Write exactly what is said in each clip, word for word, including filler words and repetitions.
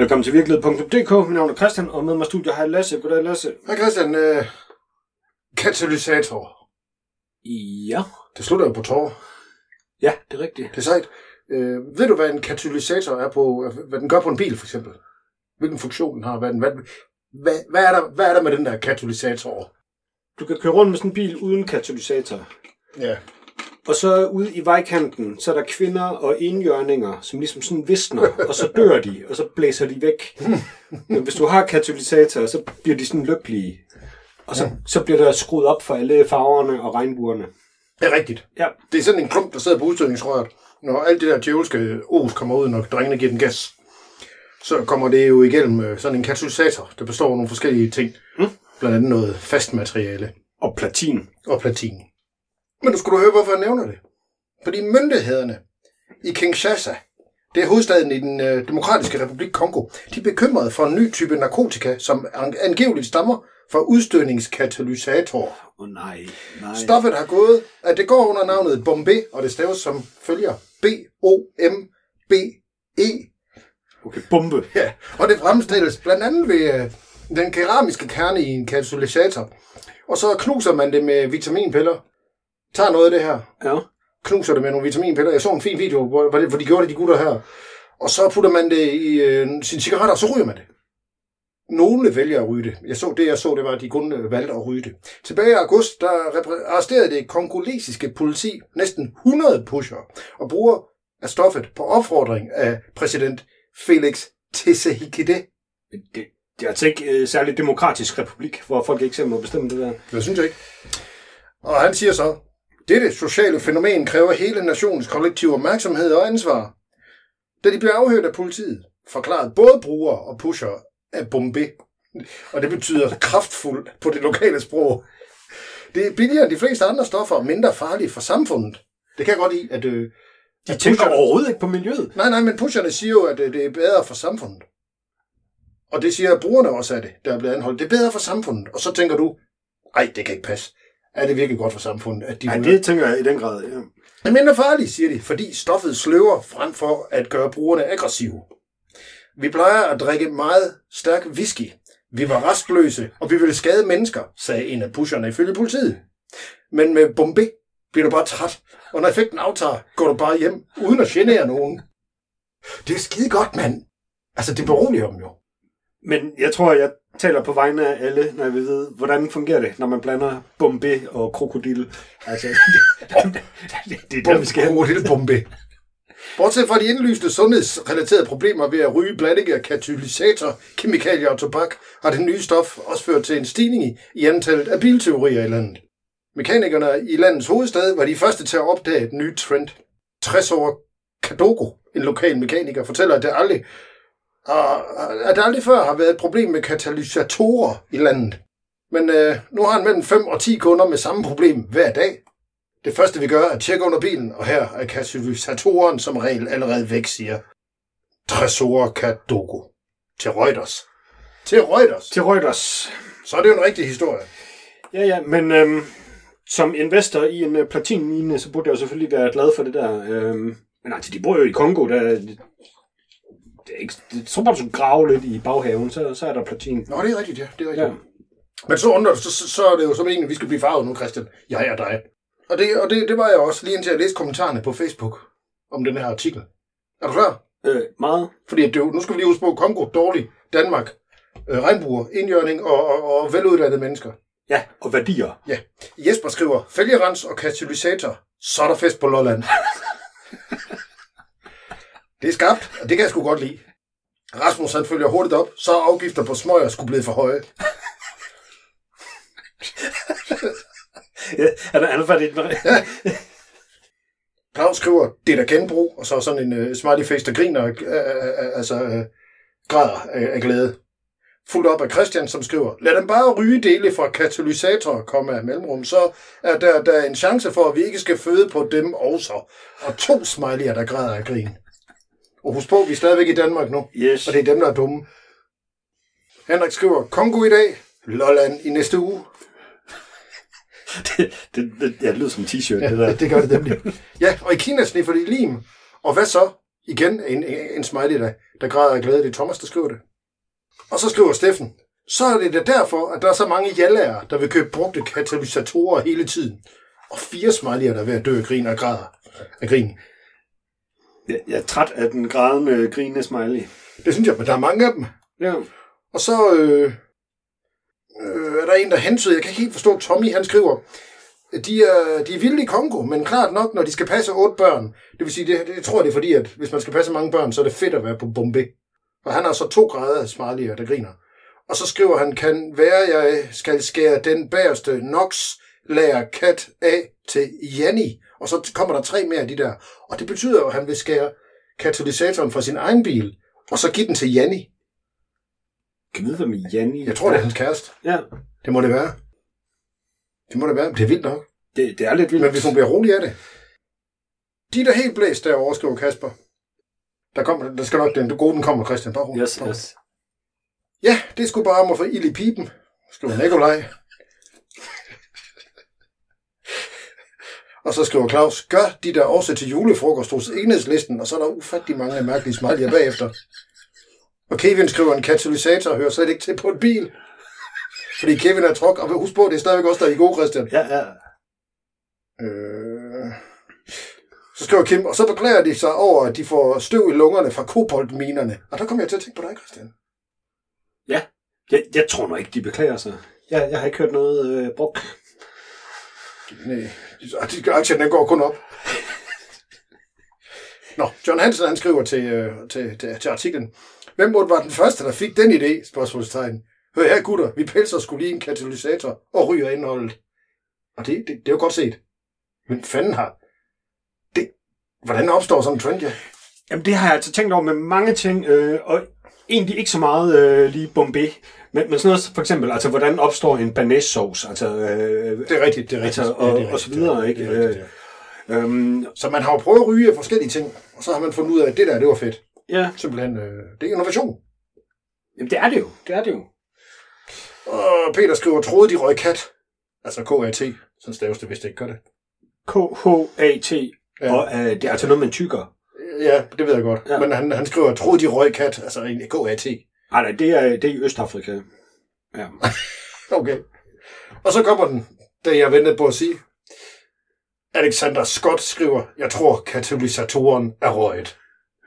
Velkommen til virkelighed punktum d k. Mit navn er Christian, og med mig i studiet har jeg Lasse. Goddag, Lasse. Hej Christian. Øh, katalysator. Ja. Det slutter jo på tår. Ja, det er rigtigt. Det er sejt. Øh, ved du, hvad en katalysator er på, hvad den gør på en bil, for eksempel? Hvilken funktion den har? Hvad, den, hvad, hvad, hvad, er der, hvad er der med den der katalysator? Du kan køre rundt med sådan en bil uden katalysator. Ja. Og så ude i vejkanten, så er der kvinder og enhjørninger, som ligesom sådan visner, og så dør de, og så blæser de væk. Men hvis du har katalysator, så bliver de sådan lykkelige. Og så, ja. så bliver der skruet op for alle farverne og regnbuerne. Det er rigtigt. Ja. Det er sådan en klump, der sidder på udstødningsrøret. Når alt det der djævelske os kommer ud, når drengene giver den gas, så kommer det jo igennem sådan en katalysator, der består af nogle forskellige ting. Mm. Blandt andet noget fast materiale. Og platin. Og platin. Men nu skulle du høre, hvorfor jeg nævner det. Fordi myndighederne i Kinshasa, det er hovedstaden i den øh, demokratiske republik Kongo, de er bekymrede for en ny type narkotika, som angiveligt stammer fra udstødningskatalysatorer. Åh oh, nej, nej. Stoffet har gået, at det går under navnet Bombay, og det staves som følger B O M B E. Okay, bombe. Ja, og det fremstilles blandt andet ved øh, den keramiske kerne i en katalysator. Og så knuser man det med vitaminpiller. Tager noget af det her. Ja. Knuser det med nogle vitaminpiller. Jeg så en fin video, hvor, hvor de gjorde det, de gutter her. Og så putter man det i øh, sine cigaretter, og så ryger man det. Nogle vælger at ryge det. Jeg så det, jeg så, det var, at de kun øh, valgte at ryge det. Tilbage i august, der arresterede det kongolesiske politi næsten hundrede pusher og bruger af stoffet på opfordring af præsident Felix Tshisekedi. Det, det er altså ikke øh, særlig demokratisk republik, hvor folk ikke selv må bestemme det der. Det synes jeg ikke. Og han siger så, dette sociale fænomen kræver hele nationens kollektive opmærksomhed og ansvar. Da de blev afhørt af politiet, forklarede både brugere og pusher af Bombay, og det betyder kraftfuld på det lokale sprog. Det er billigere end de fleste andre stoffer og mindre farligt for samfundet. Det kan jeg godt lide, at... Øh, de at tænker pusherne, overhovedet ikke på miljøet. Nej, nej, men pusherne siger jo, at det er bedre for samfundet. Og det siger brugerne også af det, der er blevet anholdt. Det er bedre for samfundet. Og så tænker du, ej, det kan ikke passe. Er det virkelig godt for samfundet? At de ja, det tænker jeg i den grad, ja. Det er mindre farligt, siger de, fordi stoffet sløver frem for at gøre brugerne aggressive. Vi plejer at drikke meget stærk whisky. Vi var rastløse, og vi ville skade mennesker, sagde en af pusherne ifølge politiet. Men med Bombay bliver du bare træt, og når effekten aftager, går du bare hjem, uden at genere nogen. Det er skide godt, mand. Altså, det beroliger dem jo. Men jeg tror, jeg taler på vegne af alle, når jeg vil vide, hvordan fungerer det, når man blander Bombay og krokodil. Altså, det, det, det, det er der, vi skal. Krokodil Bombay. Bortset fra de indlyste sundhedsrelaterede problemer ved at ryge blanding af katalysator, kemikalier og tobak, har det nye stof også ført til en stigning i, i antallet af bilteorier i landet. Mekanikerne i landets hovedstad var de første til at opdage et nyt trend. tres år Kadogo, en lokal mekaniker, fortæller, at det aldrig, at det aldrig før har været et problem med katalysatorer i landet. Men øh, nu har han mellem fem og ti kunder med samme problem hver dag. Det første vi gør er at tjekke under bilen, og her er katalysatoren som regel allerede væk, siger Tresor Kadogo. Til Reuters. Til Reuters. Til Reuters. Så er det jo en rigtig historie. Ja, ja, men øhm, som investor i en uh, platinmine, så burde jeg jo selvfølgelig være glad for det der. Øhm, men altså, de bor jo i Kongo, der det, det er ikke, det, så bare du grave lidt i baghaven, så, så er der platin. Nå, det er rigtigt, ja. Det er rigtigt. Ja. Men så undrer du, så, så, så er det jo som egentlig, vi skal blive farvet nu, Christian. Jeg er dig. Og, det, og det, det var jeg også, lige indtil jeg læste kommentarerne på Facebook om den her artikel. Er du klar? Øh, meget. Fordi det, nu skal vi lige huske på Kongo, dårlig, Danmark, øh, regnbuer, indjørning og, og, og veluddannede mennesker. Ja, og værdier. Ja. Jesper skriver, fælgerens og katalysator, så er der fest på Lolland. Det er skarpt, og det kan jeg sgu godt lide. Rasmus han følger hurtigt op, så er afgifter på smøger skulle blive for høje. Ja, han er, han er færdig. Ja. Claus skriver, det er da genbrug, og så sådan en uh, smiley face, der griner, uh, uh, altså uh, græder af, af glæde. Fuldt op af Christian, som skriver, lad dem bare ryge dele fra katalysatorer, komme af mellemrum, så er der, der er en chance for, at vi ikke skal føde på dem også. Og to smiley'er, der græder af grin. Og husk på, vi er stadigvæk i Danmark nu, yes. Og det er dem, der er dumme. Henrik skriver, Kongo i dag, Lolland i næste uge. Det, det, det, ja, det lyder som en t-shirt, ja, det der. Det gør det nemlig. Ja, og i Kina sniffer de lim. Og hvad så? Igen en, en smiley, der, der græder af glæde. Det er Thomas, der skriver det. Og så skriver Steffen, så er det da derfor, at der er så mange jallager, der vil købe brugte katalysatorer hele tiden. Og fire smiley'er, der er ved at dø af grin og græder af grin. Jeg, jeg er træt af den grædende, grinende smiley. Det synes jeg, men der er mange af dem. Ja. Og så øh, øh, er der en, der hensyder. Jeg kan ikke helt forstå, Tommy, han skriver, de er, de er vilde i Kongo, men klart nok, når de skal passe otte børn. Det vil sige, det, det jeg tror det er fordi, at hvis man skal passe mange børn, så er det fedt at være på Bombay. Og han har så to grader af smiley'er, der griner. Og så skriver han, kan være, jeg skal skære den bagerste Nox lager kat af til Janni. Og så kommer der tre mere af de der. Og det betyder jo, at han vil skære katalysatoren fra sin egen bil, og så give den til Janni. Kan vide, hvad med Janni? Jeg tror, det er hans kæreste. Ja. Det må det være. Det må det være. Det er vildt nok. Det, det er lidt vildt. Men hvis hun bliver rolig af det. De der helt blæst derovre, skriver Kasper. Der, kommer, der skal nok den. Du gode, den kommer, Christian. Bare rolig. Yes, yes. Ja, det skulle bare om at få ild i pipen, skriver Nikolaj. Og så skriver Claus, gør de der også til julefrokost hos enhedslisten, og så er der ufattelig mange mærkelige smiley'er bagefter. Og Kevin skriver, en katalysator hører slet ikke til på en bil. Fordi Kevin er truk, og husk på, det er stadigvæk også der i gode, Christian. Ja, ja. Øh... Så skriver Kim, og så beklager de sig over, at de får støv i lungerne fra koboltminerne. Og der kommer jeg til at tænke på dig, Christian. Ja, jeg, jeg tror nok ikke, de beklager sig. Jeg, jeg har ikke hørt noget øh, brug. Nej, aktien den går kun op. Nå, John Hansen han skriver til, øh, til, til, til artiklen. Hvem måtte var den første, der fik den idé? Spørgsmålstegn. Hør her, gutter, vi pelser skulle lige en katalysator og ryger indholdet. Og det, det, det er jo godt set. Men fanden har... Det, hvordan opstår sådan en trend, ja? Jamen, det har jeg altså tænkt over med mange ting, øh, og egentlig ikke så meget øh, lige Bombay. Men, men sådan noget, for eksempel, altså, hvordan opstår en banæssauce? Altså, øh, det er rigtigt, det er rigtigt. Altså, og, ja, det er rigtigt, og så videre, ikke? Det er rigtigt, ja. øhm, så man har jo prøvet at ryge af forskellige ting, og så har man fundet ud af, at det der, det var fedt. Ja. Simpelthen, øh, det er innovation. Jamen, det er det jo. Det er det jo. Og Peter skriver, troede de røg kat. Altså K A T. Sådan staves det, hvis det ikke gør det. K H A T. Ja. Og øh, det er altså noget, man tykker. Ja, det ved jeg godt. Ja. Men han, han skriver, troede de røg kat. Altså egentlig K A T. Nej, nej, det er, det er i Østafrika. Ja. Okay. Og så kommer den, da jeg ventede på at sige. Alexander Scott skriver, jeg tror katalysatoren er røget.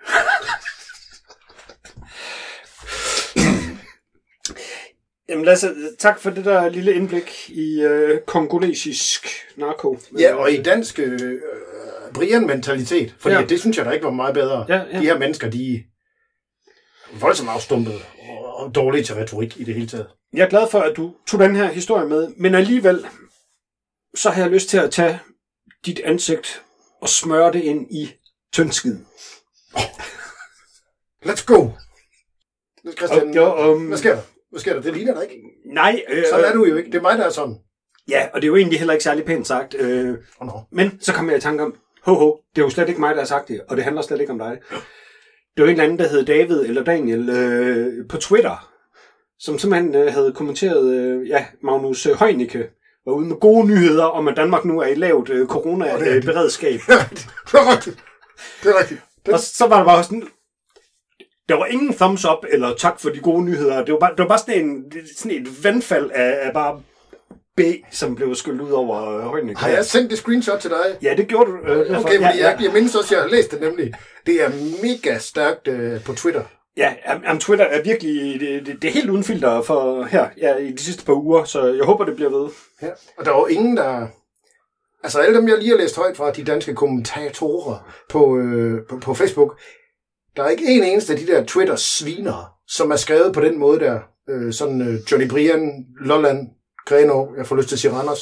Jamen Lasse, tak for det der lille indblik i øh, kongolesisk narko. Ja, og i dansk øh, Brian-mentalitet, fordi ja. Det synes jeg da ikke var meget bedre. Ja, ja. De her mennesker, de er voldsomt afstumpede og dårlige til retorik i det hele taget. Jeg er glad for, at du tog den her historie med, men alligevel, så har jeg lyst til at tage dit ansigt og smøre det ind i tyndskid. Oh. Let's go! Christian, okay, um... hvad sker der? Hvad sker der? Det ligner dig ikke. Nej. Øh, sådan er du jo ikke. Det er mig, der er sådan. Ja, og det er jo egentlig heller ikke særlig pænt sagt. Øh, oh, no. Men så kom jeg i tanke om, ho, ho, det er jo slet ikke mig, der har sagt det, og det handler slet ikke om dig. Det var en eller anden, der hed David eller Daniel øh, på Twitter, som simpelthen øh, havde kommenteret, øh, ja, Magnus øh, Heunicke var ude med gode nyheder om, at Danmark nu er i lavt øh, corona-beredskab. Det er rigtigt. Det er rigtigt. Det... Og så var der bare sådan... Der var ingen thumbs up, eller tak for de gode nyheder. Det var bare, det var bare sådan, en, sådan et vandfald af, af bare B, som blev skyldt ud over Heunicke. Har jeg sendt det screenshot til dig? Ja, det gjorde du. Øh, okay, fordi ja, jeg, jeg mindes også, at jeg har læst det nemlig. Det er mega stærkt øh, på Twitter. Ja, um, Twitter er virkelig, det, det, det er helt uden filter for her, ja, i de sidste par uger, så jeg håber, det bliver ved. Ja, og der er jo ingen, der... Altså alle dem, jeg lige har læst højt fra, de danske kommentatorer på, øh, på, på Facebook, der er ikke en eneste af de der Twitter-svinere, som er skrevet på den måde der. Øh, sådan øh, Johnny Brian, Lolland, Grenaa, jeg får lyst til at sige Randers.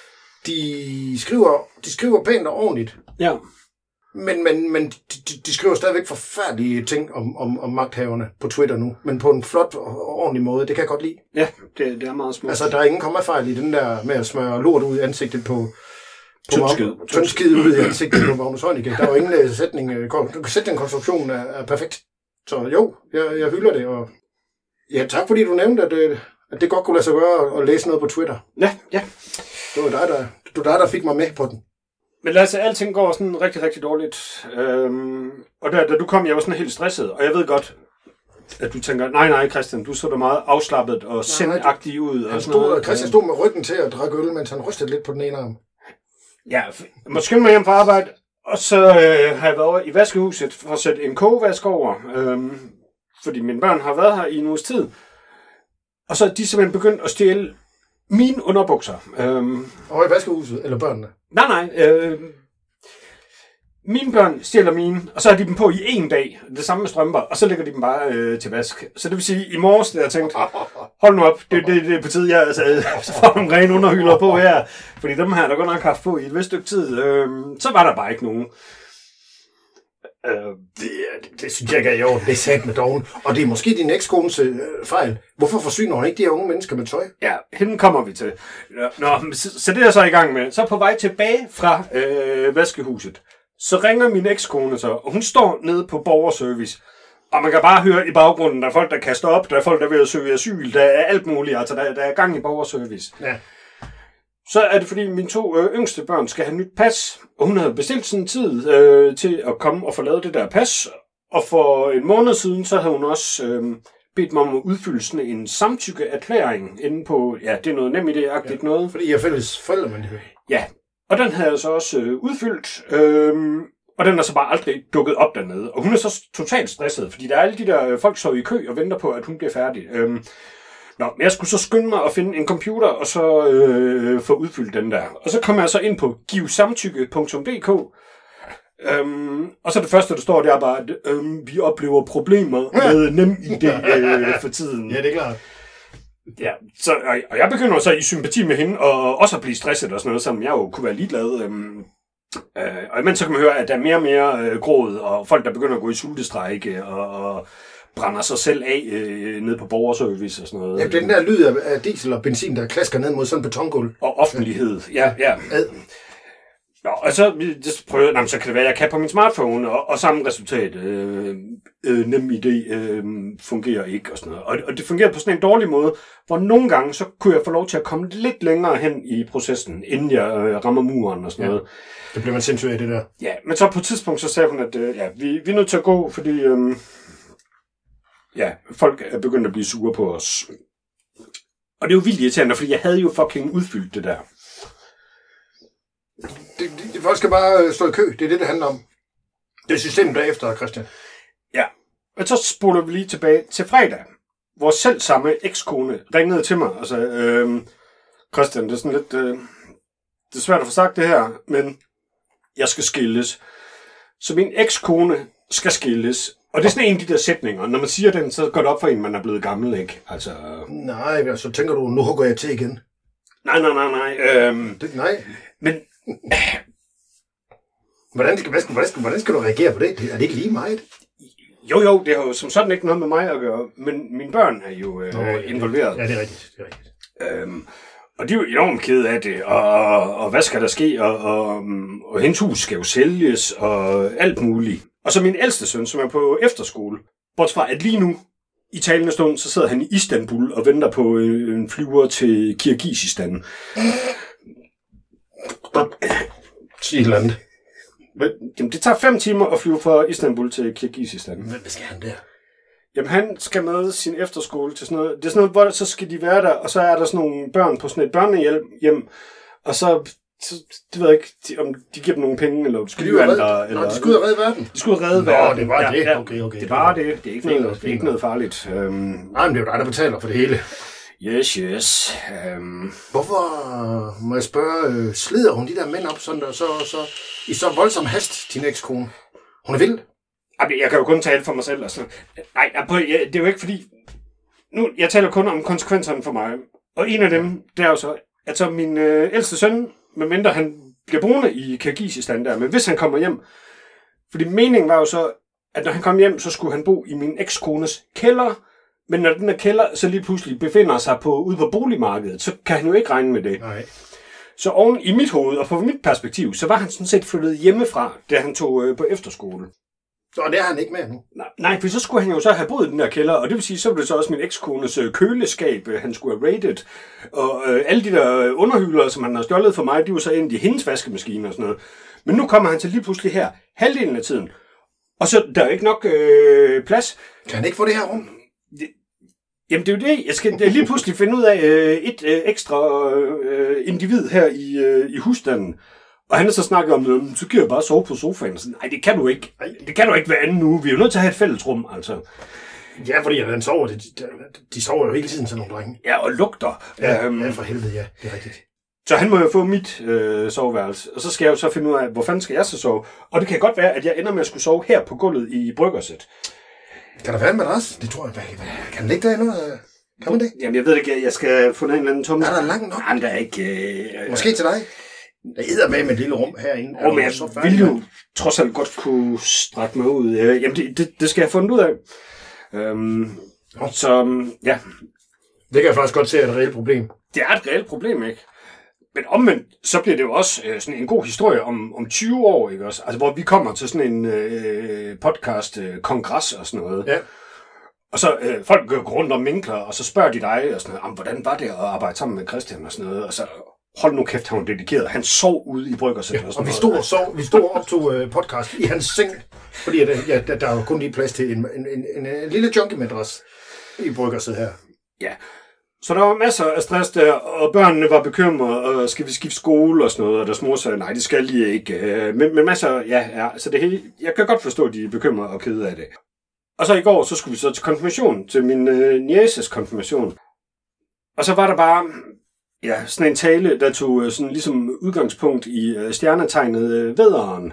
De skriver, de skriver pænt og ordentligt. Ja. Men, men, men de, de skriver stadigvæk forfærdelige ting om, om, om magthaverne på Twitter nu. Men på en flot og ordentlig måde. Det kan jeg godt lide. Ja, det, det er meget smukt. Altså, der er ingen kommafejl i den der med at smøre lort ud i ansigtet på... Tyndskid. Tyndskid ud i ansigtet på Magnus Heunicke. Der er jo ingen sætning. Sætningkonstruktionen er, er perfekt. Så jo, jeg, jeg hylder det. Og ja, tak fordi du nævnte, at det, at det godt kunne lade sig gøre at læse noget på Twitter. Ja, ja. Det var dig, der, det var dig, der fik mig med på den. Men lad os sige, alting går sådan rigtig, rigtig dårligt. Øhm, og da, da du kom, jeg var sådan helt stresset. Og jeg ved godt, at du tænker, nej, nej, Christian, du så da meget afslappet og sendagtig ud. Og han sådan stod, noget. Christian stod med ryggen til at drikke øl, mens han rystede lidt på den ene arm. Ja, jeg må skynde mig hjem fra arbejde. Og så øh, har jeg været over i vaskehuset for at sætte en kogevask over. Øhm, fordi mine børn har været her i en uges tid. Og så er de simpelthen begyndt at stjæle mine underbukser. Øhm, og i vaskehuset, eller børnene? Nej, nej. Øh, mine børn stjæler mine, og så har de dem på i en dag. Det samme med strømper, og så lægger de dem bare øh, til vask. Så det vil sige, i morges, der jeg tænkt, hold nu op, det, det, det er på tide, jeg altså, så får nogle rene underhylder på her. Fordi dem her, der godt nok haft på i et vist stykke tid, øh, så var der bare ikke nogen. Øh, det, det, det synes jeg ikke er i orden. Det er sat med doven. Og det er måske din ekskones øh, fejl. Hvorfor forsyner hun ikke de her unge mennesker med tøj? Ja, hende kommer vi til. Nå, så, så det er jeg så i gang med. Så på vej tilbage fra øh, vaskehuset, så ringer min ekskone så, og hun står nede på borgerservice. Og man kan bare høre i baggrunden, der er folk, der kaster op, der er folk, der vil søge asyl, der er alt muligt, altså der, der er gang i borgerservice. Ja. Så er det, fordi mine to øh, yngste børn skal have nyt pas, og hun havde bestilt sådan en tid øh, til at komme og få lavet det der pas. Og for en måned siden, så havde hun også øh, bedt mig om at udfylde sådan en samtykkeerklæring inde på, ja, det er noget nemt idé-agtigt ja, noget. Fordi I er fælles forældremyndighed. Ja, og den havde jeg så også øh, udfyldt, øh, og den er så bare aldrig dukket op dernede. Og hun er så totalt stresset, fordi der er alle de der øh, folk, så i kø og venter på, at hun bliver færdig. Øh, Nå, men jeg skulle så skynde mig at finde en computer, og så øh, få udfyldt den der. Og så kom jeg så ind på givsamtykke punktum d k. Øhm, og så det første, der står, det er bare, at øhm, vi oplever problemer med NemID øh, for tiden. Ja, det er klart. Ja, så, og, og jeg begynder så i sympati med hende, og også at blive stresset og sådan noget, som jeg jo kunne være ligeglad. Øhm, øh, og imens så kan man høre, at der er mere og mere øh, gråd, og folk, der begynder at gå i sultestrejke, og... og brænder sig selv af øh, ned på borgerservice og sådan noget. Ja, den der lyd af, af diesel og benzin, der klasker ned mod sådan en betongulv. Og offentlighed, ja, ja. Nå, og så det prøvede jeg, så kan det være, at jeg kan på min smartphone, og, og samme resultat. Øh, øh, NemID øh, fungerer ikke og sådan noget. Og, og det fungerer på sådan en dårlig måde, hvor nogle gange, så kunne jeg få lov til at komme lidt længere hen i processen, inden jeg øh, rammer muren og sådan ja. noget. Det bliver man sindssygt af det der. Ja, men så på et tidspunkt, så sagde hun, at øh, ja, vi, vi er nødt til at gå, fordi... Øh, Ja, folk er begyndt at blive sure på os. Og det er jo vildt irriterende, fordi jeg havde jo fucking udfyldt det der. Det, det, folk skal bare stå i kø. Det er det, det handler om. Det er systemet derefter, Christian. Ja, og så spoler vi lige tilbage til fredag, hvor selv samme ekskone ringede til mig og sagde, øh, Christian, det er sådan lidt... Øh, det er svært at få sagt det her, men jeg skal skilles. Så min ekskone skal skilles. Og det er sådan en af de der sætninger. Når man siger den, så går det op for en, man er blevet gammel, ikke? Altså... Nej, så tænker du, nu hugger jeg til igen. Nej, nej, nej, nej. Øhm, det, nej. Men... hvordan, skal, hvordan, skal, hvordan skal du reagere på det? Er det ikke lige meget? Jo, jo, det har jo som sådan ikke noget med mig at gøre. Men mine børn er jo øh, Nå, ja, involveret. Ja, det er rigtigt. Det er rigtigt. Øhm, og de er jo enormt kede af det. Og, og hvad skal der ske? Og, og, og hendes hus skal jo sælges, og alt muligt. Og så min ældste søn, som er på efterskole, bortset fra at lige nu, i talende stund, så sidder han i Istanbul og venter på en flyver til Kirgisistan. Sig et eller andet. Jamen, det tager fem timer at flyve fra Istanbul til Kirgisistan. Hvad skal han der? Jamen, han skal med sin efterskole til sådan noget. Det er sådan noget, hvor så skal de være der, og så er der sådan nogle børn på sådan et børnehjem, og så... Så, det ved jeg ikke, de, om de giver dem nogle penge, eller skal de ud og redde, eller, de skal ud og redde verden? De skal ud og redde verden. Nå, det var ja, det. Okay, okay. Det var det. Det er ikke, noget, det er ikke noget farligt. Um, Nej, men det er jo dig, der betaler for det hele. Yes, yes. Um, Hvorfor, må jeg spørge, slider hun de der mænd op sådan der, så, så, i så voldsom hast, din ekskone? Hun er vild? Jeg kan jo kun tale for mig selv. Altså. Nej, det er jo ikke fordi... Nu, jeg taler kun om konsekvenserne for mig. Og en af dem, det er jo så, at så min øh, ældste søn, medmindre han bliver boende i Kirgisistan der, men hvis han kommer hjem, fordi meningen var jo så, at når han kom hjem, så skulle han bo i min ekskones kælder, men når den der kælder så lige pludselig befinder sig på, ude på boligmarkedet, så kan han jo ikke regne med det. Nej. Så oven i mit hoved, og på mit perspektiv, så var han sådan set flyttet hjemmefra, da han tog øh, på efterskole. Så det er han ikke med nu? Nej, nej, for så skulle han jo så have boet i den der kælder, og det vil sige, så var det så også min ekskones køleskab, han skulle have rated. Og øh, alle de der underhylder, som han har stjålet for mig, de var så endt i hendes vaskemaskine og sådan noget. Men nu kommer han til lige pludselig her, halvdelen af tiden. Og så der er ikke nok øh, plads. Kan han ikke få det her rum? Det, jamen det er jo det. Jeg skal lige pludselig finde ud af øh, et øh, ekstra øh, individ her i, øh, i husstanden. Og han har så snakket om, så giver jeg bare sove på sofaen. Så, nej, det kan du ikke. Det kan du ikke hver anden uge. Vi er jo nødt til at have et fællesrum, altså. Ja, fordi han sover. De, de, de sover jo hele tiden, sådan nogle drenge. Ja, og lugter. Ja, um, ja, for helvede, ja. Det er rigtigt. Så han må jo få mit øh, soveværelse. Og så skal jeg jo så finde ud af, hvor fanden skal jeg så sove? Og det kan godt være, at jeg ender med at skulle sove her på gulvet i bryggerset. Kan der være en madras? Det tror jeg. Hvad, hvad, kan den ligge derinde? Kan man det? Jamen, jeg ved det ikke. Jeg skal få en eller anden tomme. Er der langt nok? Nej, der er ikke... Øh, Måske til dig? Jeg æder med med et lille rum herinde. Åh, men jeg vil jo trods alt godt kunne strække mig ud. Jamen, det, det, det skal jeg fundet ud af. Øhm, så, ja. Det kan jeg faktisk godt se er et reelt problem. Det er et reelt problem, ikke? Men omvendt, så bliver det jo også øh, sådan en god historie om, om tyve år, ikke også? Altså, hvor vi kommer til sådan en øh, podcast, øh, kongres og sådan noget. Ja. Og så øh, folk går rundt om minkler, og så spørger de dig og sådan noget, hvordan var det at arbejde sammen med Christian og sådan noget, og så... Hold nu kæft, han var dedikeret. Han sov ude i bryggerset. Ja, og, og vi stod og sov, vi stod og optog uh, podcast i hans seng, fordi at, ja, der, der er jo kun lige plads til en, en, en, en, en lille junkie-madras i bryggerset her. Ja, så der var masser af stress der, og børnene var bekymrede, og skal vi skifte skole og sådan noget, og deres mor sagde, nej, det skal de ikke. Men, men masser, ja, ja, så det hele, jeg kan godt forstå, at de er bekymrede og kede af det. Og så i går, så skulle vi så til konfirmation, til min øh, nieces konfirmation. Og så var der bare... Ja, sådan en tale, der tog sådan ligesom udgangspunkt i uh, stjernetegnet uh, Vædderen.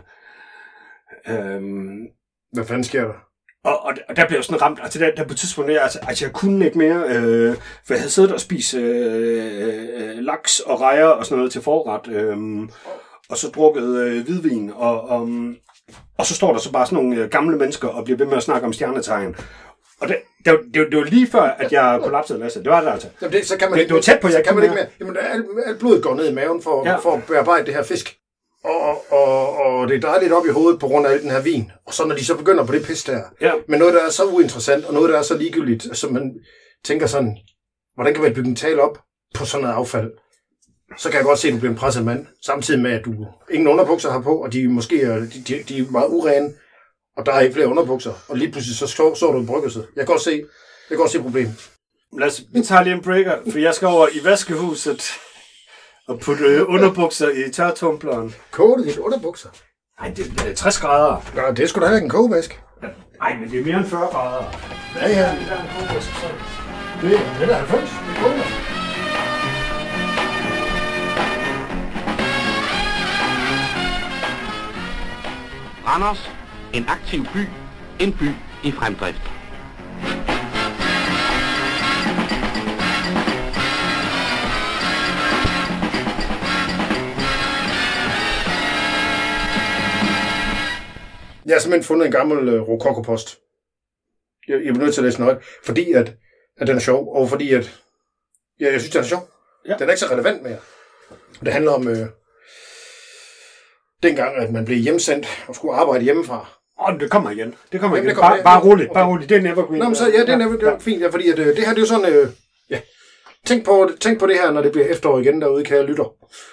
Um, Hvad fanden sker der? Og, og, og der blev jeg sådan ramt, altså der, der på tidspunkt, altså, altså jeg kunne ikke mere, øh, for jeg havde siddet og spist øh, øh, laks og rejer og sådan noget til forret, øh, og så drukket øh, hvidvin, og, um, og så står der så bare sådan nogle øh, gamle mennesker og bliver ved med at snakke om stjernetegn. Og det, det, var, det, var, det var lige før, at jeg kollapsede, Lasse. Det var det altså. Jamen det, så kan man det, ikke, det var tæt på, jeg kan man ikke mere. Jamen, alt, alt blodet går ned i maven for, ja. for at bearbejde det her fisk. Og, og, og det drejer lidt op i hovedet på grund af al den her vin. Og så når de så begynder på det pis der. Ja. Men noget, der er så uinteressant, og noget, der er så ligegyldigt, så man tænker sådan, hvordan kan man bygge en tale op på sådan noget affald? Så kan jeg godt se, at du bliver en presset mand. Samtidig med, at du ingen underbukser har på, og de måske er, de, de, de er meget urene. Og der er ikke flere underbukser, og lige pludselig så så, så du en bryggerset. Jeg kan godt se, jeg kan godt se problemet. Lad os, vi tager lige en breaker, for jeg skal over i vaskehuset og putte underbukser i tørretumbleren. Koger du dine underbukser? Nej, det er tres grader. Ja, det er sgu da heller ikke en kogevask. Nej, men det er mere end fyrre grader. Ja, ja. Det er en kogevask, så. Det er, det er halvfems. Det koger. Randers, en aktiv by, en by i fremdrift. Jeg har simpelthen fundet en gammel uh, rokokopost. Jeg, jeg bliver nødt til at læse den højt, fordi at, at den er sjov, og fordi at ja, jeg synes, den er sjov. Ja. Den er ikke så relevant mere. Det handler om øh, dengang, at man blev hjemsendt og skulle arbejde hjemmefra. Åh, oh, det kommer igen. Det kommer Jamen, igen. det kommer, bare, ja, bare roligt, okay. bare roligt. Det er nevergreen. Nå, men så, ja, det er, never, det er fint, ja, fordi at, øh, det her det er jo sådan, øh, ja. Tænk på, tænk på det her, når det bliver efterår igen derude, kære lytter.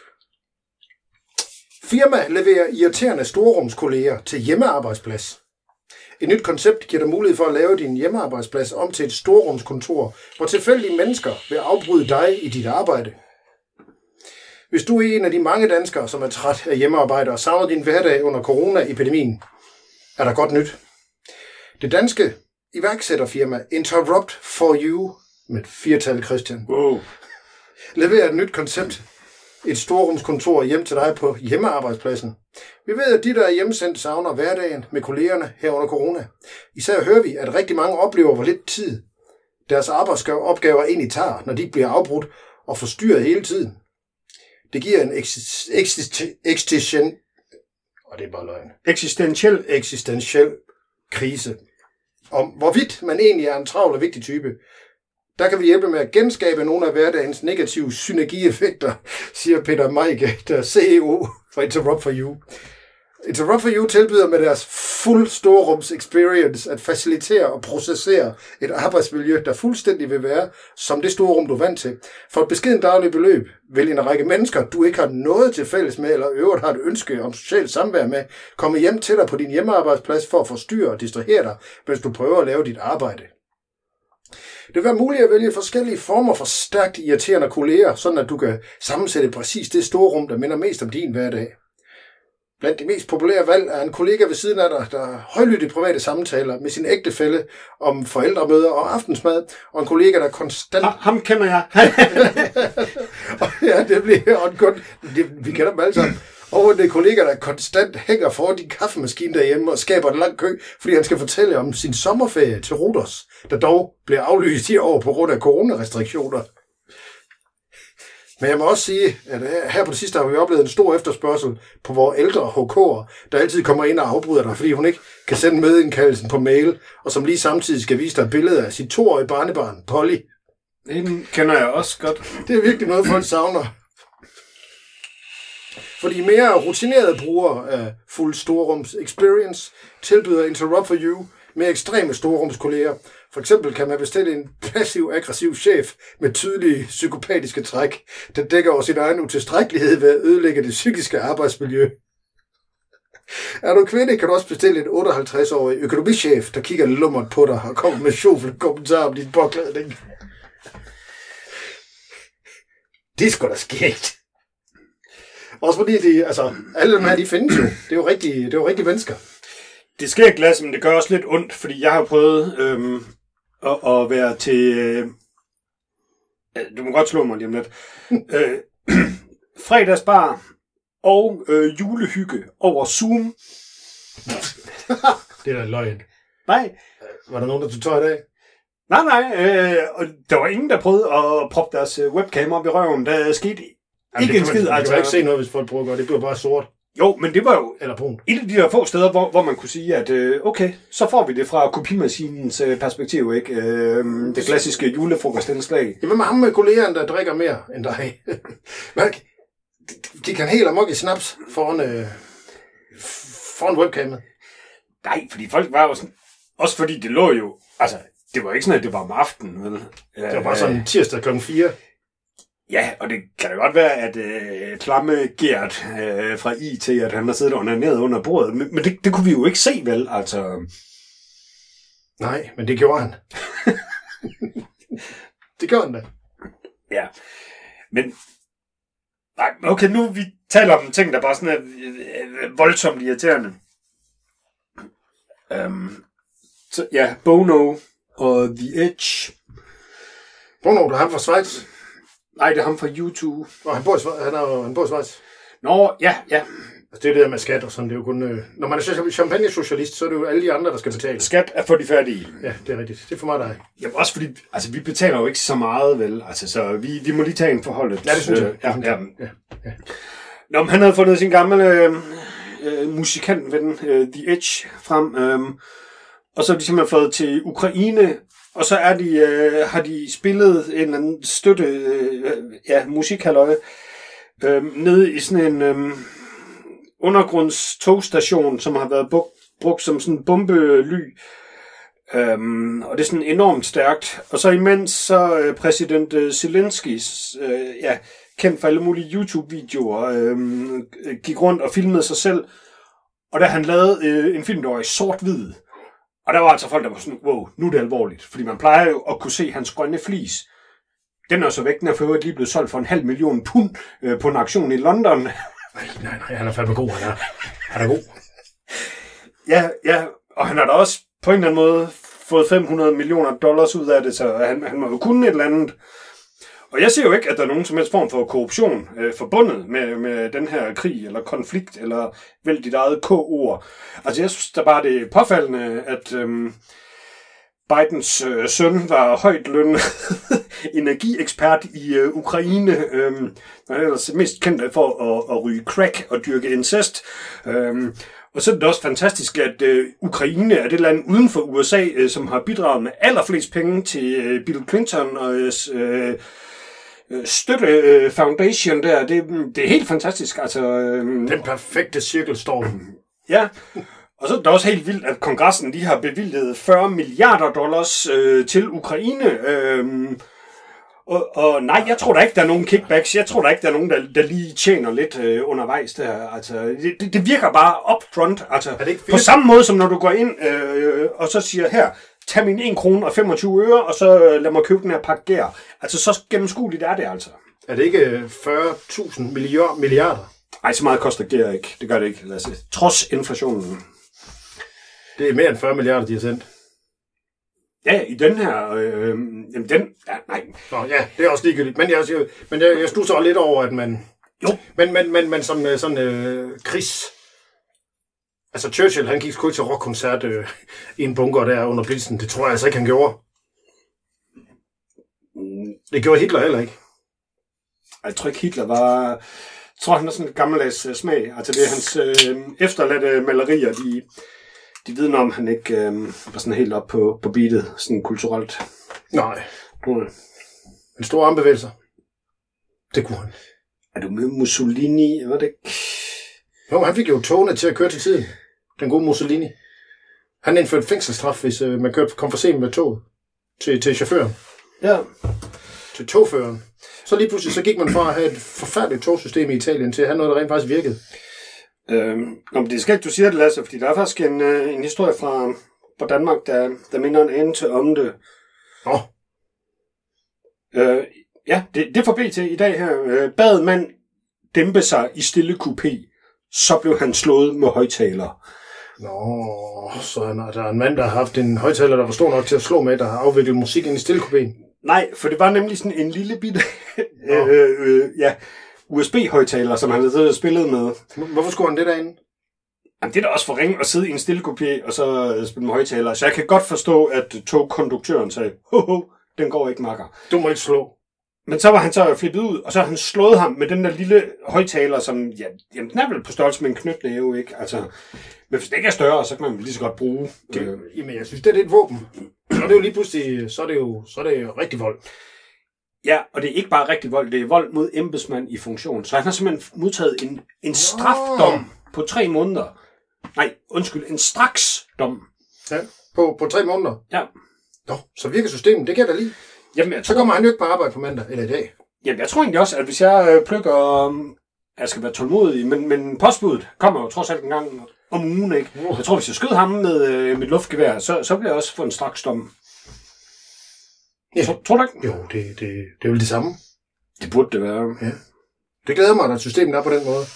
Firma leverer irriterende storrumskolleger til hjemmearbejdsplads. Et nyt koncept giver dig mulighed for at lave din hjemmearbejdsplads om til et storrumskontor, hvor tilfældige mennesker vil afbryde dig i dit arbejde. Hvis du er en af de mange danskere, som er træt af hjemmearbejde og savner din hverdag under coronaepidemien, er der godt nyt. Det danske iværksætterfirma Interrupt for You, med firetal Christian, wow. leverer et nyt koncept. Et storrumskontor hjem til dig på hjemmearbejdspladsen. Vi ved, at de, der er hjemsendt, savner hverdagen med kollegerne her under corona. Især hører vi, at rigtig mange oplever, hvor lidt tid deres arbejdsopgaver egentlig tager, når de bliver afbrudt og forstyrret hele tiden. Det giver en eksistentiel, og det er bare løgn, eksistentiel, eksistentiel krise om, hvorvidt man egentlig er en travl og vigtig type. Der kan vi hjælpe med at genskabe nogle af hverdagens negative synergieffekter, siger Peter Meike, der er C E O for Interrupt for You. Interrupt for You tilbyder med deres fuld storrums experience at facilitere og processere et arbejdsmiljø, der fuldstændig vil være som det storrum, du er vant til. For et beskeden daglig beløb vil en række mennesker, du ikke har noget til fælles med, eller øvrigt har et ønske om socialt samvær med, komme hjem til dig på din hjemmearbejdsplads for at forstyrre og distrahere dig, mens du prøver at lave dit arbejde. Det vil være muligt at vælge forskellige former for stærkt irriterende kolleger, sådan at du kan sammensætte præcis det storrum, der minder mest om din hverdag. Blandt de mest populære valg er en kollega ved siden af dig, der højlydt i private samtaler med sin ægtefælle om forældremøder og aftensmad, og en kollega, der konstant... Ha, ham kender jeg. ja, det bliver godt. Vi kender dem alle sammen. Og en kollega, der konstant hænger foran din kaffemaskine derhjemme og skaber en lang kø, fordi han skal fortælle om sin sommerferie til Rhodos, der dog bliver aflyst i år på grund af coronarestriktioner. Men jeg må også sige, at her på det sidste har vi oplevet en stor efterspørgsel på vores ældre H K'er, der altid kommer ind og afbryder dig, fordi hun ikke kan sende mødeindkaldelsen på mail, og som lige samtidig skal vise dig billeder af sit toårige barnebarn, Polly. Den kender jeg også godt. Det er virkelig noget, folk savner. For de mere rutinerede brugere af fuld storrums experience tilbyder Interrupt for You med ekstreme storrumskolleger. For eksempel kan man bestille en passiv-aggressiv chef med tydelige psykopatiske træk, der dækker over sin egen utilstrækkelighed ved at ødelægge det psykiske arbejdsmiljø. Er du kvinde, kan du også bestille en otteoghalvtreds-årig økonomichef, der kigger lummert på dig og kommer med sjovle kommentarer om din påklædning. Det er sgu da sket. Også fordi de, altså, alle dem her, de findes jo. Det er jo rigtige, det er jo rigtige mennesker. Det sker glas, men det gør også lidt ondt, fordi jeg har prøvet øhm, at, at være til... Øh, du må godt slå mig lige om lidt. øh, fredagsbar og øh, julehygge over Zoom. Det er da løgn. Nej. Var der nogen, der tog tøj i dag? Nej, nej. Øh, og der var ingen, der prøvede at proppe deres webcam op i røven. Der skete Jamen, ikke en skid. Man, altså. kan ikke se noget, hvis folk prøver at gøre det. Det bliver bare sort. Jo, men det var jo eller brun. Et af de der få steder, hvor, hvor man kunne sige, at øh, okay, så får vi det fra kopimaskinens øh, perspektiv, ikke? Øh, det klassiske julefrokostindslag. Jamen med ham med kollegerne, der drikker mere end dig. de, de kan helt amok i snaps foran, øh, foran webcamet. Nej, fordi folk var jo sådan... Også fordi det lå jo... Altså, det var ikke sådan, at det var om aftenen, vel? Det var bare sådan tirsdag klokken fire. Ja, og det kan da godt være, at øh, klamme Gert øh, fra I T, at han har siddet under ned under bordet. Men, men det, det kunne vi jo ikke se, vel? Altså... Nej, men det gjorde han. det gjorde han da. Ja, men... Nej, okay, nu vi taler om ting, der bare sådan er øh, voldsomt irriterende. Um, så ja, Bono og The Edge. Bono, det er ham fra Schweiz. Nej, det er ham fra YouTube. Og han bor i Schweiz. Han er, han bor i Schweiz. Nå, ja, ja. Altså, det er det der med skat og sådan. Det er jo kun... Øh, når man er champagne-socialist, så er det jo alle de andre, der skal betale. Skat er for de færdige. Ja, det er rigtigt. Det er for mig dig. Jamen også fordi, altså vi betaler jo ikke så meget, vel? Altså, så vi, vi må lige tage en forholdet. Ja, det synes jeg. Ja, ja. ja, ja. Nå, men han havde fundet sin gamle øh, øh, musikantven, øh, The Edge, frem. Øh, og så er de simpelthen fået til Ukraine, og så er de, øh, har de spillet en eller anden støtte, øh, ja, musikhalløje, øh, nede i sådan en øh, undergrundstogstation, som har været brugt, brugt som sådan en bombely. Um, og det er sådan enormt stærkt. Og så imens så øh, præsident øh, Zelensky, øh, ja, kendt for alle mulige YouTube-videoer, øh, gik rundt og filmede sig selv. Og da han lavede øh, en film, der var i sort-hvid. Og der var altså folk, der var sådan, wow, nu er det alvorligt. Fordi man plejer jo at kunne se hans grønne flis. Den er så væk, den er for øvrigt lige blevet solgt for en halv million pund øh, på en aktion i London. Nej, nej, nej, han er fandme god, han er. Han er god. Ja, ja, og han har da også på en eller anden måde fået fem hundrede millioner dollars ud af det, så han, han må jo kunne et eller andet. Og jeg ser jo ikke, at der er nogen som helst form for korruption øh, forbundet med, med den her krig, eller konflikt, eller vælg dit eget K-ord. Altså jeg synes da bare, det er påfaldende, at øhm, Bidens øh, søn var højt lønnet energiekspert i øh, Ukraine. Øhm, han er ellers mest kendt for at, at ryge crack og dyrke incest. Øhm, Og så er det også fantastisk, at øh, Ukraine er det land uden for U S A, øh, som har bidraget med allerflest penge til øh, Bill Clinton og øh, støtte øh, foundation der. Det, det er helt fantastisk. Altså, øh, Den perfekte cirkel står Ja, og så er det også helt vildt, at kongressen de har bevilget fyrre milliarder dollars øh, til Ukraine. Øh, og, og nej, jeg tror da ikke, der er nogen kickbacks. Jeg tror da ikke, der er nogen, der, der lige tjener lidt øh, undervejs der. Altså, det, det, det virker bare upfront. Altså, på samme måde som når du går ind øh, og så siger, her, tag min en krone og femogtyve øre, og så lad mig købe den her pakke gær. Altså, så gennemskueligt er det altså. Er det ikke fyrre tusind milliarder? Ej, så meget koster gær ikke. Det gør det ikke, Lasse. Trods inflationen. Det er mere end fyrre milliarder, de har sendt. Ja, i den her... Øh, jamen, den... Ja, nej. Nå, ja, det er også ligegyldigt. Men jeg, jeg, men jeg, jeg stusser lidt over, at man... Jo. Men, men, men, men som sådan øh, krigs... Altså, Churchill, han gik sgu ikke til rockkoncert øh, i en bunker der under Pilsen. Det tror jeg altså ikke, han gjorde. Det gjorde Hitler heller ikke. Jeg tror ikke, Hitler var... Jeg tror, han har sådan en gammeldags uh, smag. Altså, det er hans øh, efterladte malerier, de... De vidner om, han ikke øh, var sådan helt op på, på beatet, sådan kulturelt. Nej. Mm. En stor armbevægelser. Det kunne han. Er du med Mussolini? Var det ikke? Jo, han fik jo togene til at køre til tiden. Den gode Mussolini. Han indførte fængselsstraf, hvis øh, man kørte, kom for sent med toget til, til chaufføren. Ja. Til togføreren. Så lige pludselig så gik man fra at have et forfærdeligt togsystem i Italien til at have noget, der rent faktisk virkede. Øhm, nå, det er skægt, du siger det, Lasse, fordi der er faktisk en, øh, en historie fra, fra Danmark, der, der minder en anelse om det. Nå. Øh, ja, det, det får B T i dag her. Øh, bad mand dæmpe sig i stille kupé, så blev han slået med højtaler. Nå, så er der en mand, der har haft en højtaler, der var stor nok til at slå med, der har afviklet musik ind i stille kupéen. Nej, for det var nemlig sådan en lille bitte... øh, øh, ja... U S B-højtaler, som han havde spillet med. Hvorfor skulle han det derinde? Jamen, det er da også for ringe at sidde i en stille kupé og så spille med højtaler. Så jeg kan godt forstå, at togkonduktøren sagde, ho, ho, den går ikke, makker. Du må ikke slå. Men så var han så flippet ud, og så har han slået ham med den der lille højtaler, som, ja, jamen, den er vel på størrelse med en knytnæve, ikke? Altså, men hvis det ikke er større, så kan man lige så godt bruge det. det jamen, jeg synes, det er et våben. Så er det jo lige pludselig, så er det jo, så er det jo rigtig vold. Ja, og det er ikke bare rigtig vold, det er vold mod embedsmand i funktion. Så han har simpelthen modtaget en, en strafdom på tre måneder. Nej, undskyld, en straksdom. Ja, på, på tre måneder? Ja. Nå, så virker systemet, det kan jeg da lide. Jamen, jeg tror, så kommer han jo ikke på arbejde på mandag, eller i dag. Jamen, jeg tror egentlig også, at hvis jeg øh, plukker, øh, jeg skal være tålmodig, men, men postbuddet kommer jo trods alt en gang om ugen, ikke? Uh. Jeg tror, hvis jeg skød ham med øh, mit luftgevær, så, så vil jeg også få en straksdom. Ja. Tror, tror du ikke? Jo, det, det, det er jo det samme. Det burde det være. Ja. Det glæder mig, at systemet er på den måde.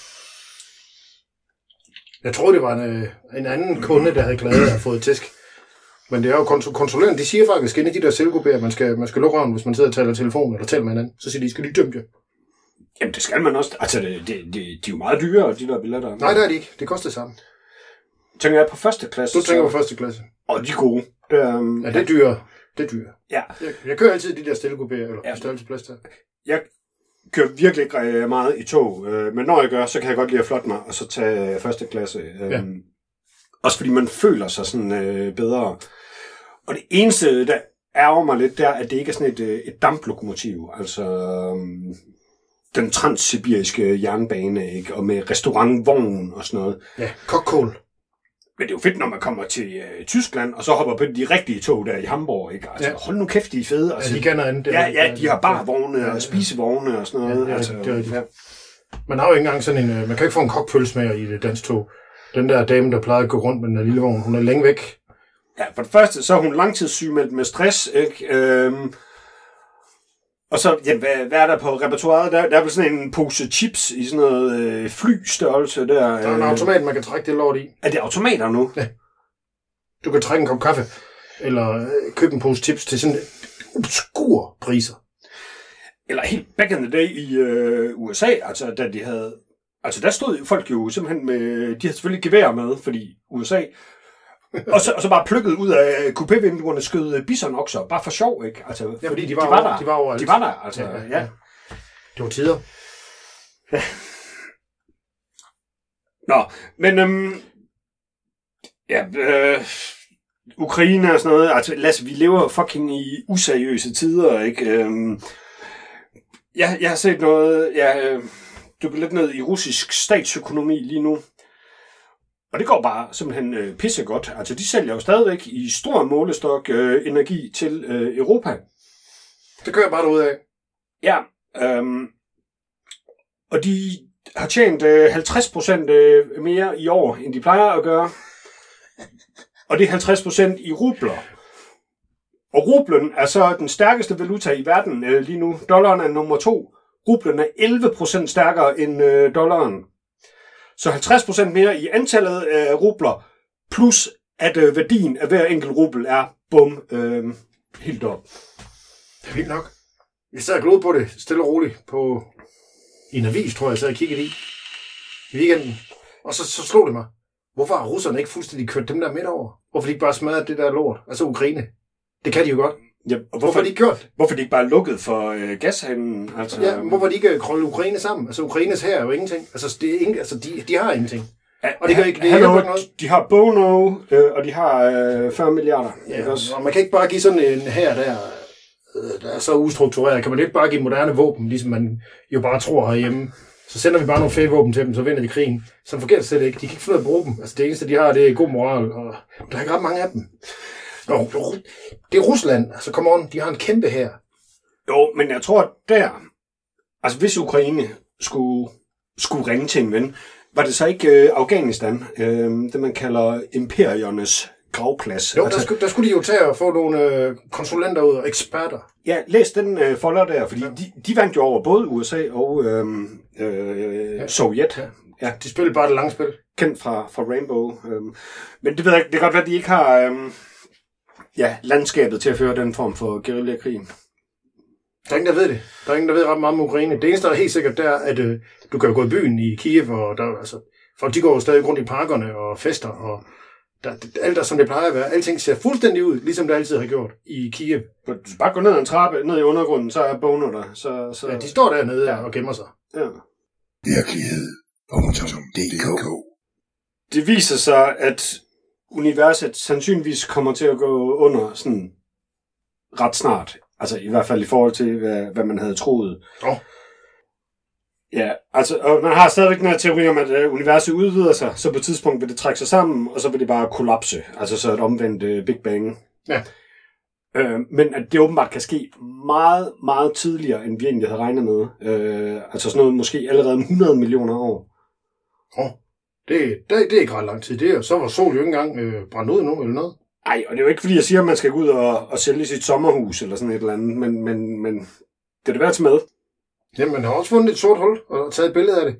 Jeg tror, det var en, en anden kunde, der havde klaget og havde fået tæsk. Men det er jo kontrolløren, de siger faktisk inde i de der selvgrupper, at man skal, man skal lukke røven, hvis man sidder og taler telefon eller taler med hinanden. Så siger de, skal de dømme jer? Jamen, det skal man også. Altså, det, det, det, de er jo meget dyre, de der billetter. Nej, det er de ikke. Det koster det samme. Tænker jeg på første klasse? Du tænker på første klasse. Og de er gode. Det, um, ja, det er dyre. Det er dyre. Ja. Jeg, jeg kører altid de der stillegrupper, eller ja. Størrelseplads der. Jeg kører virkelig ikke meget i tog, men når jeg gør, så kan jeg godt lide at flotte mig, og så tage første klasse. Ja. Også fordi man føler sig sådan øh, bedre. Og det eneste, der ærger mig lidt, der at det ikke er sådan et, et damplokomotiv. Altså um, den transsibiriske jernbane, ikke? Og med restaurantvogn og sådan noget. Ja, kokkål. Men det er jo fedt, når man kommer til øh, Tyskland, og så hopper på de rigtige tog der i Hamburg, ikke? Altså, ja. Hold nu kæft, de er fede. Altså, ja, de kan noget andet. Ja, ja, de har barvogne ja, ja. og spisevogne og sådan noget. Ja, ja, altså, det er rigtigt. Ja. Man har jo ikke engang sådan en... Man kan ikke få en kokpølsmager i det danske tog. Den der dame, der plejede at gå rundt med den der lille vogn, hun er længe væk. Ja, for det første, så er hun langtidssygemeldt med stress, ikke? Øhm, og så, ja, hvad, hvad er der på repertoiret? Der, der er vel sådan en pose chips i sådan noget øh, flystørrelse der. Der er en øh, automat, man kan trække det lort i. Er det automater nu? Ja. Du kan trække en kop kaffe, eller øh, købe en pose chips til sådan obskur priser. Eller helt back in the day i øh, U S A, altså da de havde... Altså der stod folk jo simpelthen med... De havde selvfølgelig gevær med, fordi U S A... og, så, og så bare plukket ud af kupévinduerne skød bisonokser, bare for sjov, ikke? Altså, ja, fordi de var, de var over, der. De var, over de var der, altså, ja. ja. ja. Det var tider. Ja. Nå, men... Øhm, ja, øh, Ukraine og sådan noget, altså Lasse, vi lever fucking i useriøse tider, ikke? Øhm, jeg, jeg har set noget... Jeg, øh, dykker lidt ned i russisk statsøkonomi lige nu. Og det går bare simpelthen øh, pissegodt. Altså, de sælger jo stadigvæk i stor målestok øh, energi til øh, Europa. Det kører bare derud af. Ja, øhm, og de har tjent øh, halvtreds procent øh, mere i år, end de plejer at gøre. Og det er halvtreds procent i rubler. Og rublen er så den stærkeste valuta i verden øh, lige nu. Dollaren er nummer to. Rublen er elleve procent stærkere end øh, dollaren. Så halvtreds procent mere i antallet af rubler, plus at øh, værdien af hver enkelt rubel er bum, øh, helt op. Det er vildt nok. Jeg sad og glod på det, stille og roligt, på i en avis, tror jeg, jeg sad og kiggede i, i weekenden. Og så, så slog det mig. Hvorfor har russerne ikke fuldstændig kørt dem der midt over? Hvorfor de ikke bare smadret det der lort? Altså Ukraine. Det kan de jo godt. Ja, og hvorfor, hvorfor de ikke gjort? Hvorfor de ikke bare lukket for øh, gashanen? Altså, ja, hvorfor de ikke krøllet Ukraine sammen? Altså Ukraines her er jo ingenting. Altså, det er ingen, altså de, de har ingenting. Og det gør ikke, det Hello, ikke noget. De har Bono, øh, og de har øh, fyrre milliarder. Ja, og man kan ikke bare give sådan en her der, øh, der er så ustruktureret. Kan man ikke bare give moderne våben, ligesom man jo bare tror herhjemme. Så sender vi bare nogle fede våben til dem, så vinder de krigen. Så fungerer det slet ikke. De kan ikke finde ud af at bruge dem. Altså det eneste, de har, det er god moral, og der er ikke ret mange af dem. Og det er Rusland. Altså, come on, de har en kæmpe her. Jo, men jeg tror, at der... Altså, hvis Ukraine skulle, skulle ringe til en ven, var det så ikke øh, Afghanistan, øh, det man kalder imperiernes gravplads? Jo, altså, der, skulle, der skulle de jo tage og få nogle øh, konsulenter ud og eksperter. Ja, læs den øh, folder der, fordi ja. de, de vandt jo over både U S A og øh, øh, ja. Sovjet. Ja. Ja, de spillede bare det lange spil. Kendt fra, fra Rainbow. Øh. Men det ved jeg ikke, det kan godt være, at de ikke har... Øh, Ja, landskabet til at føre den form for guerillakrig. Der er ingen, der ved det. Der er ingen, der ved ret meget om Ukraine. Det eneste, der er helt sikkert, der at øh, du kan jo gå i byen i Kiev, og der, altså, folk de går jo stadig rundt i parkerne og fester, og der, alt er, som det plejer at være. Alting ser fuldstændig ud, ligesom det altid har gjort i Kiev. Du bare gå ned ad en trappe, ned i undergrunden, så er Bono der. Så, så... Ja, de står dernede ja. og gemmer sig. Ja. Virkelighed punktum d k Det viser sig, at universet sandsynligvis kommer til at gå under sådan ret snart. Altså i hvert fald i forhold til, hvad, hvad man havde troet. Oh. Ja, altså, og man har stadigvæk den her teori om, at uh, universet udvider sig, så på et tidspunkt vil det trække sig sammen, og så vil det bare kollapse. Altså så et omvendt uh, Big Bang. Ja. Uh, men at det åbenbart kan ske meget, meget tidligere, end vi egentlig havde regnet med. Uh, altså sådan noget måske allerede om hundrede millioner år. Åh. Oh. Det, det, det er ikke ret lang tid. Det er, så var sol jo ikke engang øh, brændt ud endnu, eller noget. Nej, og det er jo ikke, fordi jeg siger, at man skal gå ud og, og sælge sit sommerhus, eller sådan et eller andet, men, men, men det er det værd til med. Jamen, man har også fundet et sort hul, og taget et billede af det.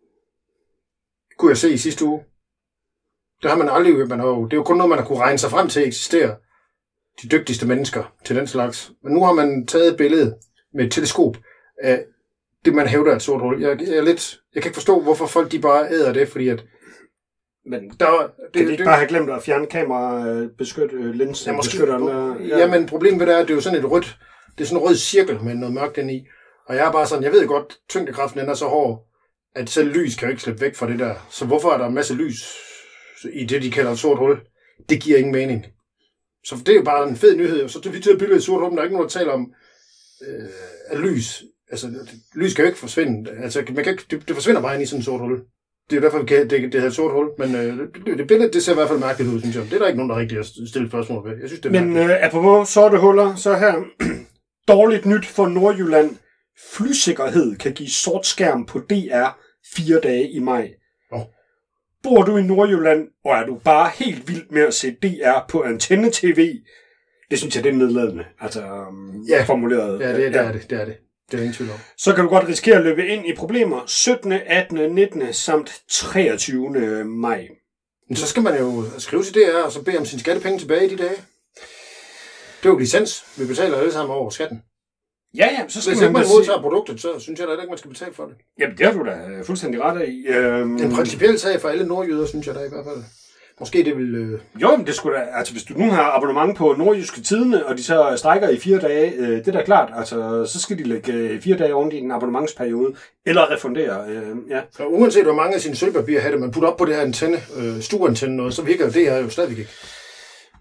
Det kunne jeg se i sidste uge. Det har man aldrig, man har jo, det er jo kun noget, man har kunne regne sig frem til at eksistere. De dygtigste mennesker til den slags. Men nu har man taget et billede med et teleskop af det, man hævder er et sort hul. Jeg, jeg, er lidt, jeg kan ikke forstå, hvorfor folk de bare æder det, fordi at Men der, det, kan de ikke det, bare have glemt at fjerne kamera, beskytte øh, linsen, ja, måske, beskytte andre? Ja. Jamen, problemet ved det er, at det er jo sådan et rødt, det er sådan en rød cirkel med noget mørkt ind i. Og jeg er bare sådan, jeg ved godt, tyngdekraften er så hård, at selv lys kan jo ikke slippe væk fra det der. Så hvorfor er der en masse lys i det, de kalder et sort hul? Det giver ingen mening. Så det er jo bare en fed nyhed. Så vi tager billedet et sort hul, men der er ikke nogen, der taler om øh, at lys. Altså, lys kan jo ikke forsvinde. Altså, man kan ikke, det, det forsvinder bare ind i sådan et sort hul. Det er derfor, vi kan, det, det er et sort hul. Men øh, det, det billede, det ser i hvert fald mærkeligt ud, synes jeg. Det er der ikke nogen, der rigtig har stillet spørgsmål ved. Jeg synes, det er Men øh, apropos sorte huller, så her dårligt nyt for Nordjylland. Flysikkerhed kan give sort skærm på D R fire dage i maj. Oh. Bor du i Nordjylland, og er du bare helt vild med at se D R på antenne-tv, det synes jeg, det er nedladende. Altså, um, ja. formuleret. Ja, det, det er det. Det er det. Det er ingen tvivl om. Så kan du godt risikere at løbe ind i problemer syttende, attende, nittende samt treogtyvende maj. Men så skal man jo skrive til D R og så bede om sine skattepenge tilbage i de dage. Det er jo licens. Vi betaler alle sammen over skatten. Ja, ja, så skal Hvis man... ikke man modtager produktet, så synes jeg da ikke, man skal betale for det. Jamen, det har du da fuldstændig ret af. Øhm... En principiel sag for alle nordjyder, synes jeg da i hvert fald. Måske det vil... Øh... Jo, men det skulle da... Altså, hvis du nu har abonnement på Nordjyske Tidende, og de så strækker i fire dage, øh, det er da klart. Altså, så skal de lægge øh, fire dage oven i en abonnementsperiode, eller refundere, øh, ja. Og uanset hvor mange af sine sølvpapirhatte man putter op på det her antenne, øh, stueantenne noget, så virker det her jo stadigvæk ikke.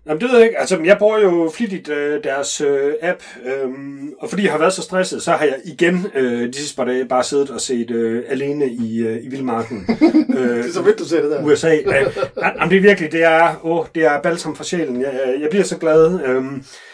Jamen, det ved jeg ikke. Altså, jeg bruger jo flittigt øh, deres øh, app, øh, og fordi jeg har været så stresset, så har jeg igen øh, de sidste par dage bare siddet og set øh, alene i, øh, i Vildmarken. øh, det er så fedt, du ser det der. U S A. Øh, jamen, det er virkelig, det er, åh, det er balsam for sjælen. Jeg, jeg bliver så glad. Øh,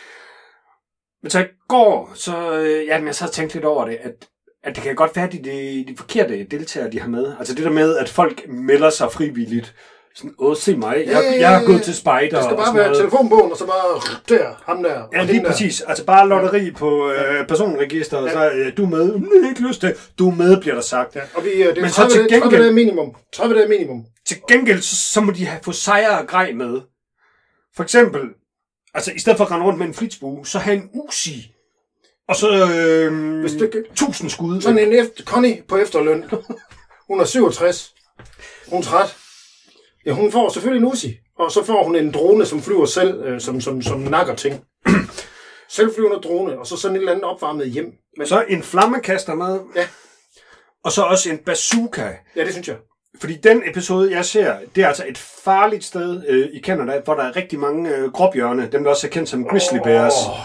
men så i går, så, øh, jamen, jeg så har tænkt lidt over det, at at det kan godt være, de, de, de forkerte deltagere, de har med. Altså det der med, at folk melder sig frivilligt. Sådan, åh, se mig, jeg, ja, ja, ja, jeg har gået til spejder. Det skal bare være noget. Telefonbogen, og så bare der, ham der. Ja, lige præcis. Der. Altså bare lotteri ja. på øh, personregisteret, ja. Så øh, du er med. Jeg har ikke lyst til. Du er med, bliver der sagt. Ja. Og vi, øh, det er Men tredive, så til gengæld, tredive dage minimum. tredive dage minimum. Til gengæld, så, så må de have få sejre og grej med. For eksempel, altså i stedet for at rende rundt med en flitsbue, så have en Uzi. Og så øh, Hvis det, tusind skud. Sådan en efter, Connie på efterløn. Hun er syvogtres. Hun er træt. Ja, hun får selvfølgelig en Uzi. Og så får hun en drone, som flyver selv, øh, som, som, som nakker ting. Selvflyvende drone, og så sådan et eller andet opvarmet hjem. Men så en flammekaster med. Ja. Og så også en bazooka. Ja, det synes jeg. Fordi den episode, jeg ser, det er altså et farligt sted øh, i Canada, hvor der er rigtig mange øh, gråbjørne. Dem, der også er kendt som grizzly bears. Oh.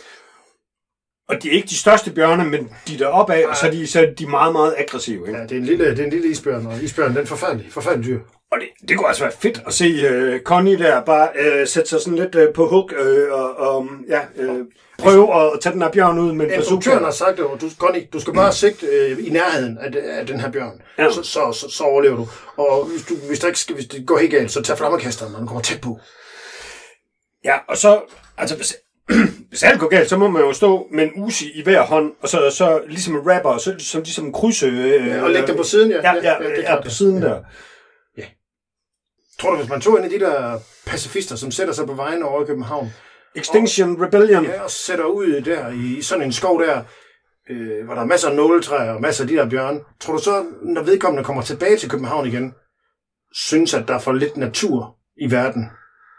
Og de er ikke de største bjørne, men de der opad, og så er de, så er de meget, meget aggressive. Ikke? Ja, det er en lille, det er en lille isbjørn, og isbjørn, den er forfærdelig, forfærdelig dyr. Og det, det kunne altså være fedt at se uh, Connie der bare uh, sætte sig sådan lidt uh, på hug uh, og, og ja, uh, prøve at tage den her bjørn ud med en bazooka. Instruktøren har sagt, at du, Connie, du skal bare sigte uh, i nærheden af, af den her bjørn, ja. så, så, så, så overlever du. Og hvis, du, hvis, der ikke skal, hvis det går helt galt, så tag flammekasteren, når den kommer tæt på. Ja, og så, altså hvis, hvis alt går galt, så må man jo stå med en Uzi i hver hånd, og så, så ligesom en rapper, så som ligesom krydse. Øh, ja, og lægge dem på siden, ja. Ja, ja, ja, ja, ja på siden ja. der. Ja. Tror du, hvis man tog en af de der pacifister, som sætter sig på vejen over i København, Extinction og, Rebellion. Ja, og sætter ud der i sådan en skov der, øh, hvor der er masser af nåletræer og masser af de der bjørne. Tror du så, når vedkommende kommer tilbage til København igen, synes, at der er for lidt natur i verden?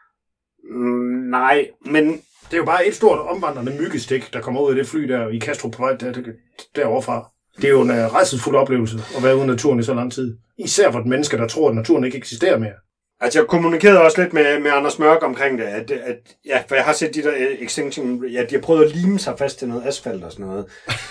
Mm, nej, men det er jo bare et stort omvandrende myggestik, der kommer ud af det fly der i Kastrup på vej der, der, deroverfra. Det er jo en uh, rædselsfuld oplevelse at være uden naturen i så lang tid. Især for et menneske, der tror, at naturen ikke eksisterer mere. Altså, jeg kommunikerede også lidt med, med Anders Mørk omkring det, at, at ja, for jeg har set de der Extinction, ja, de har prøvet at lime sig fast til noget asfalt og sådan noget.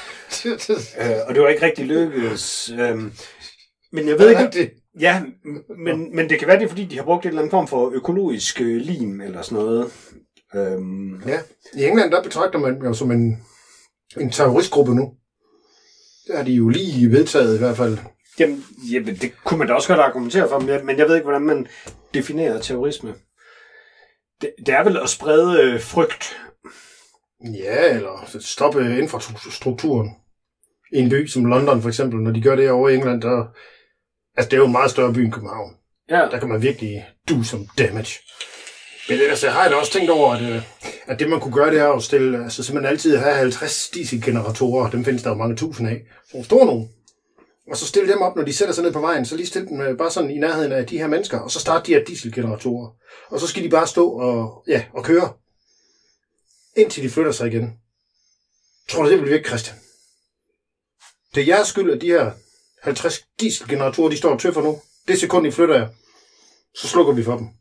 øh, og det var ikke rigtig lykkedes. Øhm, men jeg ved ikke, det. Ja, men, men det kan være det, fordi de har brugt en eller anden form for økologisk øh, lim eller sådan noget. Øhm. Ja, i England der betragter man jo som en, en terroristgruppe nu. Det har de jo lige vedtaget i hvert fald. Jamen, jamen, det kunne man da også godt argumentere for, men jeg ved ikke, hvordan man definerer terrorisme. Det, det er vel at sprede øh, frygt. Ja, eller stoppe infrastrukturen i en by som London for eksempel. Når de gør det over i England, der, altså det er jo en meget større by end København. Ja. Der kan man virkelig do some damage. Men altså, jeg har da også tænkt over, at, at det man kunne gøre, det er at stille, altså simpelthen altid have halvtreds dieselgeneratorer, dem findes der jo mange tusind af, så store nogen. Og så stille dem op, når de sætter sig ned på vejen, så lige stille dem bare sådan i nærheden af de her mennesker, og så starte de her dieselgeneratorer. Og så skal de bare stå og, ja, og køre, indtil de flytter sig igen. Tror du, det vil virke, Christian? Det er jeres skyld, at de her halvtreds dieselgeneratorer, de står og tøffer nu. Det sekund, de flytter jer, så slukker vi for dem.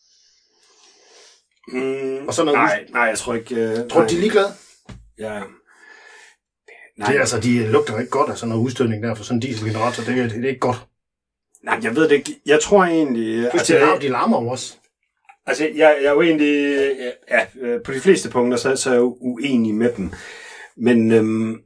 Mm, og så noget nej, nej, jeg tror ikke... Uh, tror du, de er ligeglade? Ja. Nej. Det, altså, de lugter ikke godt af sådan noget udstødning der for sådan en dieselgenerator. Det, det, det er ikke godt. Nej, jeg ved det ikke. Jeg tror egentlig... Hvis altså, de, larmer, de larmer jo også. Altså, jeg, jeg er jo egentlig... Ja, på de fleste punkter, så, så er jeg jo uenig med dem. Men... Øhm,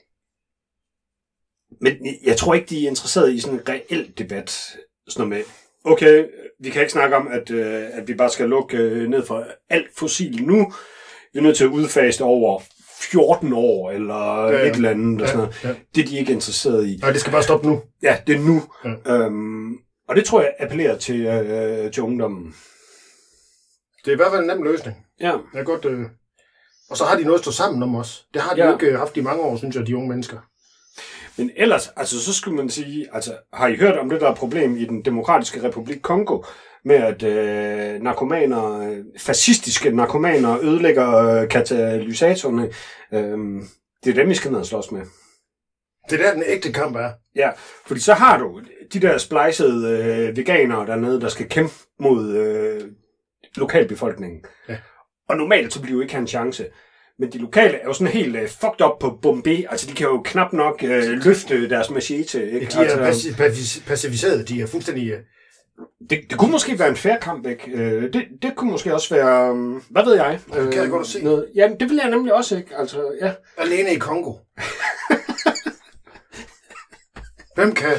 men jeg tror ikke, de er interesseret i sådan en reel debat. Sådan noget med... Okay, vi kan ikke snakke om, at, øh, at vi bare skal lukke øh, ned for alt fossil nu. Vi er nødt til at udfase over fjorten år, eller ja, ja. et eller andet. Og sådan noget. Ja, ja. Det er de ikke interesseret i. Nej, det skal bare stoppe nu. Ja, det er nu. Ja. Øhm, og det tror jeg appellerer til, øh, til ungdommen. Det er i hvert fald en nem løsning. Ja. Jeg godt, øh... Og så har de noget at stå sammen om os. Det har de ja. jo ikke haft i mange år, synes jeg, de unge mennesker. Men ellers, altså, så skulle man sige, altså, har I hørt om det der problem i den demokratiske republik Kongo, med at øh, narkomaner, fascistiske narkomaner ødelægger øh, katalysatorerne? Øh, det er dem, vi skal ned og slås med. Det er der, den ægte kamp er. Ja, fordi så har du de der splicede øh, veganere dernede, der skal kæmpe mod øh, lokalbefolkningen. Ja. Og normalt så bliver jo ikke have en chance. Men de lokale er jo sådan helt uh, fucked up på Bombay. Altså, de kan jo knap nok uh, løfte deres machete. Ikke? De er altså, passi- passiviserede, de er fuldstændig... Uh... det, det kunne måske være en fair kamp, ikke? Uh, det, det kunne måske også være... Um, hvad ved jeg? Det kan jeg godt se. Noget, jamen, det vil jeg nemlig også, ikke? Altså, ja. Alene i Kongo. Hvem kan?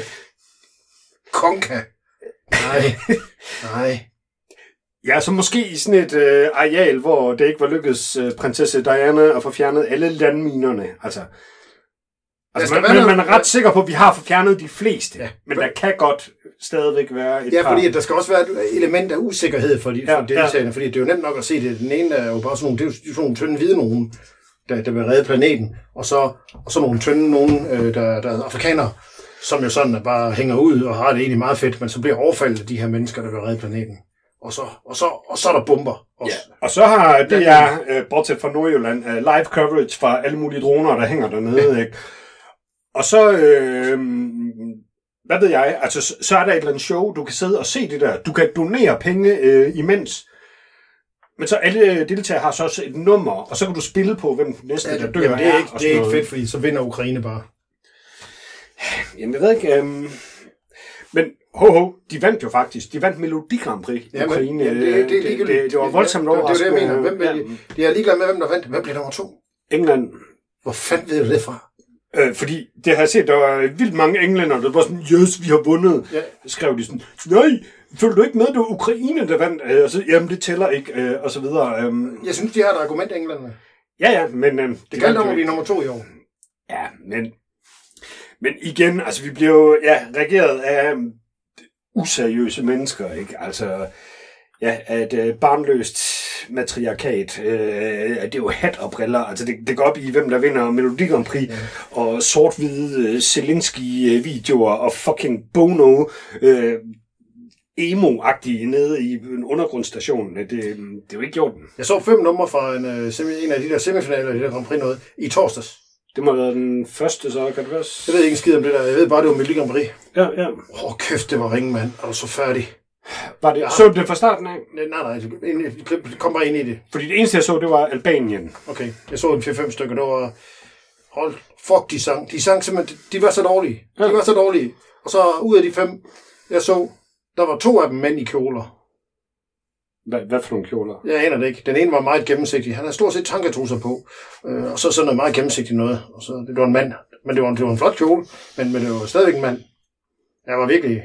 Konka. Nej. Nej. Ja, så måske i sådan et øh, areal, hvor det ikke var lykkedes øh, prinsesse Diana at få fjernet alle landminerne. Altså, altså man, man, man er ret sikker på, at vi har fået fjernet de fleste. Ja. Men der kan godt stadigvæk være et ja, par... fordi der skal også være et element af usikkerhed for de ja, for deltagerne. Ja. Fordi det er jo nemt nok at se det. Den ene er jo bare sådan nogle, det er jo sådan nogle tynde hvide nogen, der, der vil redde planeten. Og så, og så nogle tynde nogen, øh, der, der er afrikanere, som jo sådan bare hænger ud og har det egentlig meget fedt, men så bliver overfaldet af de her mennesker, der vil redde planeten. Og så, og så, og så er der bomber. Ja. Og så har det er, øh, bortset fra Nordjylland, øh, live coverage fra alle mulige droner, der hænger dernede. Ja. Ikke? Og så, øh, hvad ved jeg, altså så, så er der et eller andet show, du kan sidde og se det der. Du kan donere penge øh, imens. Men så alle deltagere har så også et nummer, og så kan du spille på, hvem den næste, ja, der dør. Jamen, det er, ikke, er det er ikke fedt, fordi så vinder Ukraine bare. Jamen, jeg ved ikke... Øh, men ho, ho, de vandt jo faktisk. De vandt Melodi Grand Prix i Ukraine. Jamen, det, det, det, det, det, det var voldsomt overraskende. Det er det, jeg mener. Hvem, ja. De er ligeglade med, hvem der vandt. Hvem blev nummer to? England. Hvor fanden ved du det fra? Øh, fordi det har jeg set, der var vildt mange englænder, der var sådan, yes, vi har vundet. Ja. Skrev de sådan, nej, følger du ikke med, det var Ukraine, der vandt? Øh, og så, jamen, det tæller ikke, øh, og så videre. Øh. Jeg synes, de har et argument, englænderne. Ja, ja, men... Øh, det det kan dog blive nummer to i år. Ja, men... Men igen, altså, vi bliver jo ja, reageret af useriøse mennesker, ikke? Altså, ja, at øh, barnløst matriarkat, øh, det er jo hat og briller, altså det, det går op i, hvem der vinder Melodi Grand Prix, ja. Og sort-hvide øh, Zelensky-videoer og fucking Bono, øh, emo-agtige nede i en undergrundsstation. Det, det er jo ikke gjort. Jeg så fem numre fra en, en af de der semifinaler, de der Grand Prix noget, i torsdags. Det må have været den første, så kan det være... Jeg ved ikke en skid om det der. Jeg ved bare, det var Melodi Grand Prix. Ja, ja. Åh, oh, kæft, det var ringe, mand. Er du så færdig? Var det, så du det fra starten af? Nej, nej, nej. Kom bare ind i det. Fordi det eneste, jeg så, det var Albanien. Okay, jeg så en fire fem stykker. Det var... Hold, fuck, de sang. De sang simpelthen... De var så dårlige. De ja. var så dårlige. Og så ud af de fem, jeg så, der var to af dem mænd i kjoler. Hvad, hvad for nogle kjoler? Jeg aner det ikke. Den ene var meget gennemsigtig. Han havde stort set tanketrusser på. Øh, og så sådan noget meget gennemsigtigt noget. Og så, det var en mand. Men det var en, det var en flot kjole. Men, men det var stadigvæk en mand. Jeg var virkelig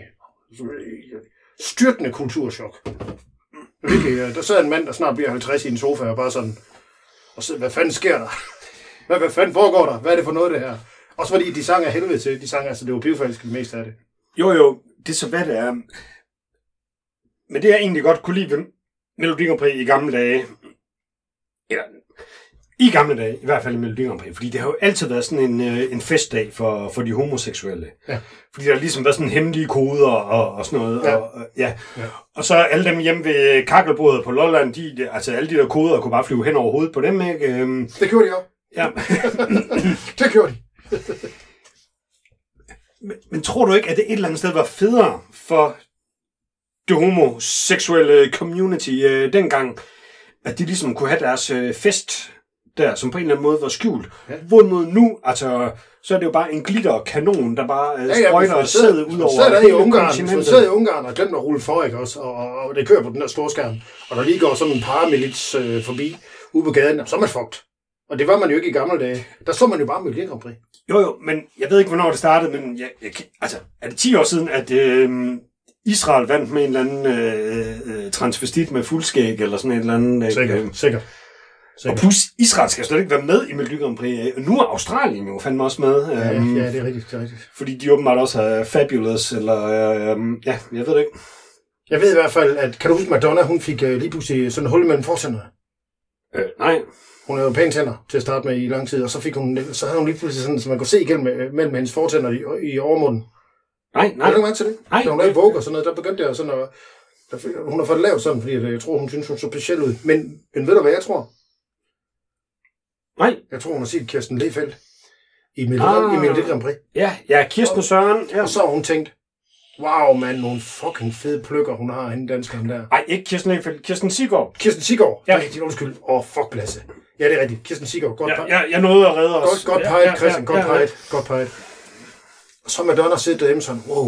styrtende kulturschok. Virkelig, der sad en mand, der snart bliver halvtreds i en sofa, og bare sådan... Og så, hvad fanden sker der? Hvad, hvad fanden foregår der? Hvad er det for noget, det her? Også fordi de sang af helvede til. De sang altså, det var pivfalsk det meste af det. Jo, jo. Det er så, hvad det er. Men det jeg egentlig godt kunne lide ved Melodi Grand Prix i gamle dage, eller i gamle dage, i hvert fald i Melodi Grand Prix, fordi det har jo altid været sådan en, en festdag for, for de homoseksuelle. Ja. Fordi der har ligesom været sådan hemmelige koder og, og sådan noget. Ja. Og, ja. Ja. Og så alle dem hjemme ved kakkelbordet på Lolland, de, altså alle de der koder kunne bare flyve hen over hovedet på dem, ikke? Det gjorde de også. Ja. Det gjorde de. men, men tror du ikke, at det et eller andet sted var federe for det homoseksuelle community øh, dengang, at de ligesom kunne have deres øh, fest der, som på en eller anden måde var skjult. Ja. Hvorimod nu, altså, så er det jo bare en glitterkanon, der bare øh, ja, sprøjter og sidder ud over hele kontinentet. Man sidder i Ungarn og glemmer at rulle for, ikke også? Og, og, og det kører på den der store skærm. Og der lige går sådan en paramilits øh, forbi ude på gaden, så er man fucked. Og det var man jo ikke i gamle dage. Der så man jo bare Melodi Grand Prix. Jo jo, men jeg ved ikke, hvornår det startede, men jeg, jeg, altså, er det ti år siden, at øh, Israel vandt med en eller anden øh, transvestit med fuldskæg, eller sådan et eller andet. Sikkert, øh, sikkert. Og plus, Israel skal slet ikke være med i Melodi Grand Prix. Nu er Australien jo fandme også med. Ja, um, ja, det er rigtigt, det er rigtigt. Fordi de åbenbart også har Fabulous, eller um, ja, jeg ved det ikke. Jeg ved i hvert fald, at kan du huske, Madonna, hun fik uh, lige pludselig sådan en hul mellem fortænderne? Øh, nej. Hun havde jo pæne tænder til at starte med i lang tid, og så fik hun, så havde hun lige pludselig sådan, så man kunne se igennem mellem hendes fortænder i, i overmunden. Nej, nej. Har du ikke mærke til det? Nej. Da hun lavede Vogue og sådan noget, der begyndte jeg sådan at... Der, hun har fået det lavet sådan, fordi jeg tror, hun synes, hun så speciel ud. Men, men ved du, hvad jeg tror? Nej. Jeg tror, hun har set Kirsten Lehfeldt i Melodi ah. Grand Prix. Ja, ja, Kirsten Søren. Ja. Og så har hun tænkt, Wow, man, nogle fucking fede pløkker, hun har hende danskeren der. Ej, ikke Kirsten Lehfeldt. Kirsten Siggaard. Kirsten Siggaard. Ja. Det er rigtigt, undskyld. Åh, oh, fuck, Lasse. Ja, det er rigtigt. Kirsten Siggaard. Godt Ja, peget. jeg, jeg nåede at redde os. Godt, godt peget, Ja, ja, Christian. ja, Godt ja, peget. Godt peget. Og så Madonna sidder derhjemme sådan, wow.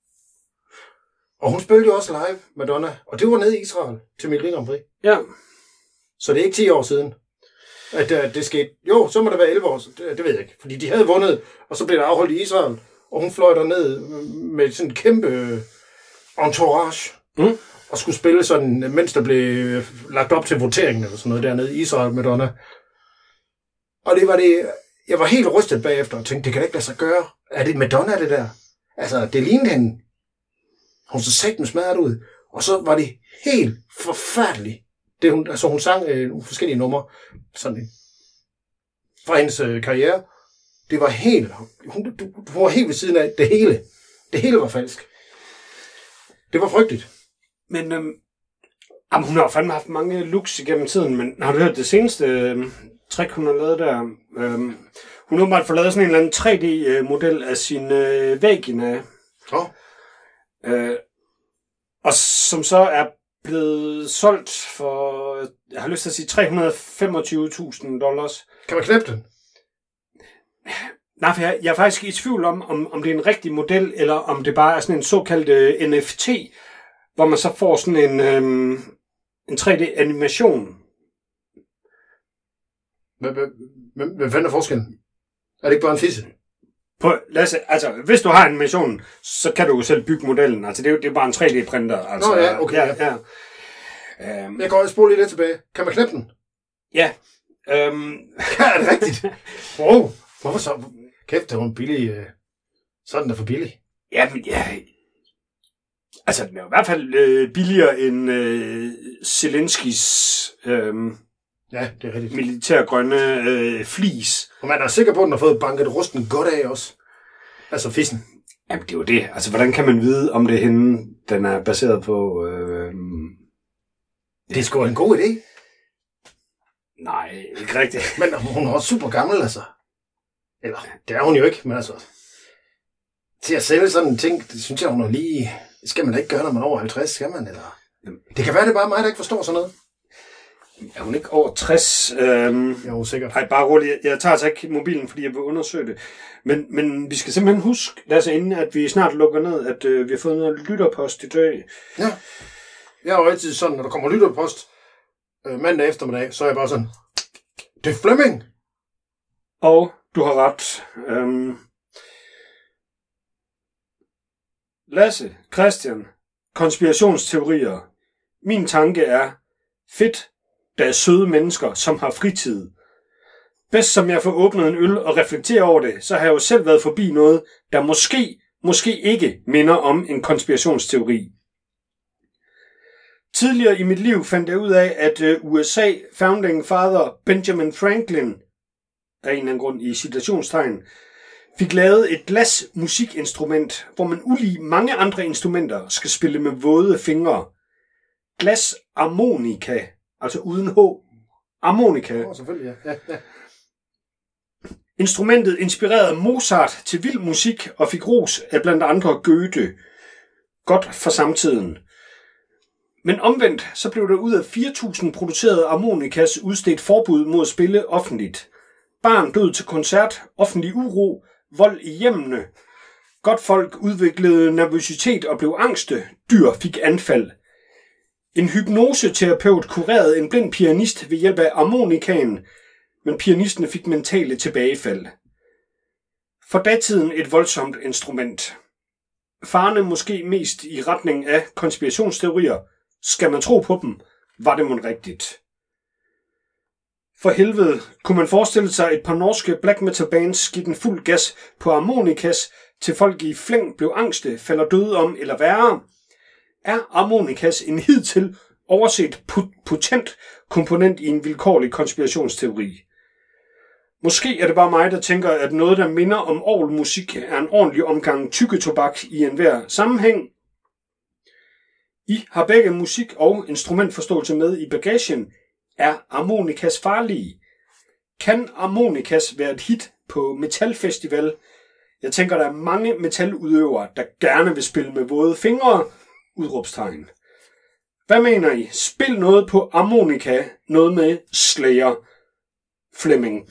Og hun spillede jo også live, Madonna. Og det var nede i Israel til Melodi Grand Prix. Ja. Så det er ikke ti år siden, at uh, det skete. Jo, så må det være elleve år. Det, det ved jeg ikke. Fordi de havde vundet, og så blev det afholdt i Israel. Og hun fløj derned med sådan en kæmpe entourage. Mm. Og skulle spille sådan, mens der blev lagt op til voteringen eller sådan noget dernede i Israel, Madonna. Og det var det, jeg var helt rystet bagefter og tænkte, det kan da ikke lade sig gøre. Er det Madonna, det der? Altså, det lignede hende. Hun så sagt med smadret ud. Og så var det helt forfærdeligt. Det, hun, altså, hun sang øh, nogle forskellige numre sådan, fra hendes øh, karriere. Det var helt, hun, du, hun var helt ved siden af det hele. Det hele var falsk. Det var frygteligt. Men øhm, jamen, hun har jo fandme haft mange looks igennem tiden, men har du hørt det seneste øhm, trick, hun har lavet der? Øhm, hun har åbenbart fået lavet sådan en eller anden tre D-model af sin øh, vagina. Oh. Øh, og som så er blevet solgt for, jeg har lyst til at sige, tre hundrede og femogtyve tusind dollars. Kan man knæppe den? Nej, for jeg, jeg er faktisk i tvivl om, om, om det er en rigtig model, eller om det bare er sådan en såkaldt øh, N F T, hvor man så får sådan en, øhm, en tre D-animation. Hvad fanden er forskellen? Er det ikke bare en fisse? På, lad os, altså, hvis du har animationen, så kan du jo selv bygge modellen. Altså, det er jo det er bare en tre D-printer. Altså, Nå ja, okay. Ja, ja. Øhm, Jeg går og spoler lige lidt tilbage. Kan man knæppe den? ja. Øhm, Ja, er det rigtigt? Wow. Hvorfor så? Kæft, det var en billig... Øh... Sådan er for billig. ja, men ja. Altså, den er jo i hvert fald øh, billigere end øh, Zelenskis øh, Ja, det er rigtigt. militærgrønne øh, flis. Og man er sikker på, at den har fået banket rusten godt af også. Altså fissen. Jamen, det er jo det. Altså, hvordan kan man vide, om det er hende, den er baseret på? Øh... Det er sgu en god idé. Nej, ikke rigtigt. Men hun er også super gammel, altså. Eller, det er hun jo ikke, men altså... Til at sælge sådan en ting, det synes jeg, hun er lige... Det skal man da ikke gøre, når man er over halvtreds, skal man? Eller... Det kan være, det er bare mig, der ikke forstår sådan noget. Er hun ikke over tres? Øhm... Jeg er usikker. Nej, bare roligt. Jeg tager altså ikke mobilen, fordi jeg vil undersøge det. Men, men vi skal simpelthen huske, lad os inden, at vi snart lukker ned, at øh, vi har fået noget lytterpost i dag. Ja. Jeg er jo altid sådan, når der kommer lytterpost øh, mandag eftermiddag, så er jeg bare sådan... Det er Flemming! Og du har ret. Øhm... Lasse, Christian, konspirationsteorier. Min tanke er, fedt, der er søde mennesker, som har fritid. Bedst som jeg får åbnet en øl og reflekterer over det, så har jeg jo selv været forbi noget, der måske, måske ikke minder om en konspirationsteori. Tidligere i mit liv fandt jeg ud af, at U S A founding father Benjamin Franklin, af en eller anden grund i citationstegn, fik lavet et glasmusikinstrument, hvor man ulig mange andre instrumenter skal spille med våde fingre. Glasharmonika, altså uden H. Harmonika. Åh, selvfølgelig, ja. ja, ja. Instrumentet inspirerede Mozart til vild musik og fik ros af blandt andre Goethe. Godt for samtiden. Men omvendt, så blev der ud af fire tusind producerede harmonikas udstedt forbud mod at spille offentligt. Barn død til koncert, offentlig uro, vold i hjemmene. Godt folk udviklede nervøsitet og blev angste. Dyr fik anfald. En hypnoseterapeut kurerede en blind pianist ved hjælp af harmonikaen, men pianisten fik mentale tilbagefald. For datiden et voldsomt instrument. Farne måske mest i retning af konspirationsteorier. Skal man tro på dem? Var det mon rigtigt? For helvede, kunne man forestille sig et par norske black metal bands give den fuld gas på harmonikas, til folk i flæng blev angste, falder døde om eller værre? Er harmonikas en hidtil overset potent komponent i en vilkårlig konspirationsteori? Måske er det bare mig, der tænker, at noget, der minder om orgelmusik, er en ordentlig omgang tykketobak i enhver sammenhæng. I har begge musik- og instrumentforståelse med i bagagen. Er harmonikas farlige? Kan harmonikas være et hit på metalfestival? Jeg tænker, der er mange metaludøvere, der gerne vil spille med våde fingre. Udråbstegn. Hvad mener I? Spil noget på harmonika, noget med Slayer. Flemming.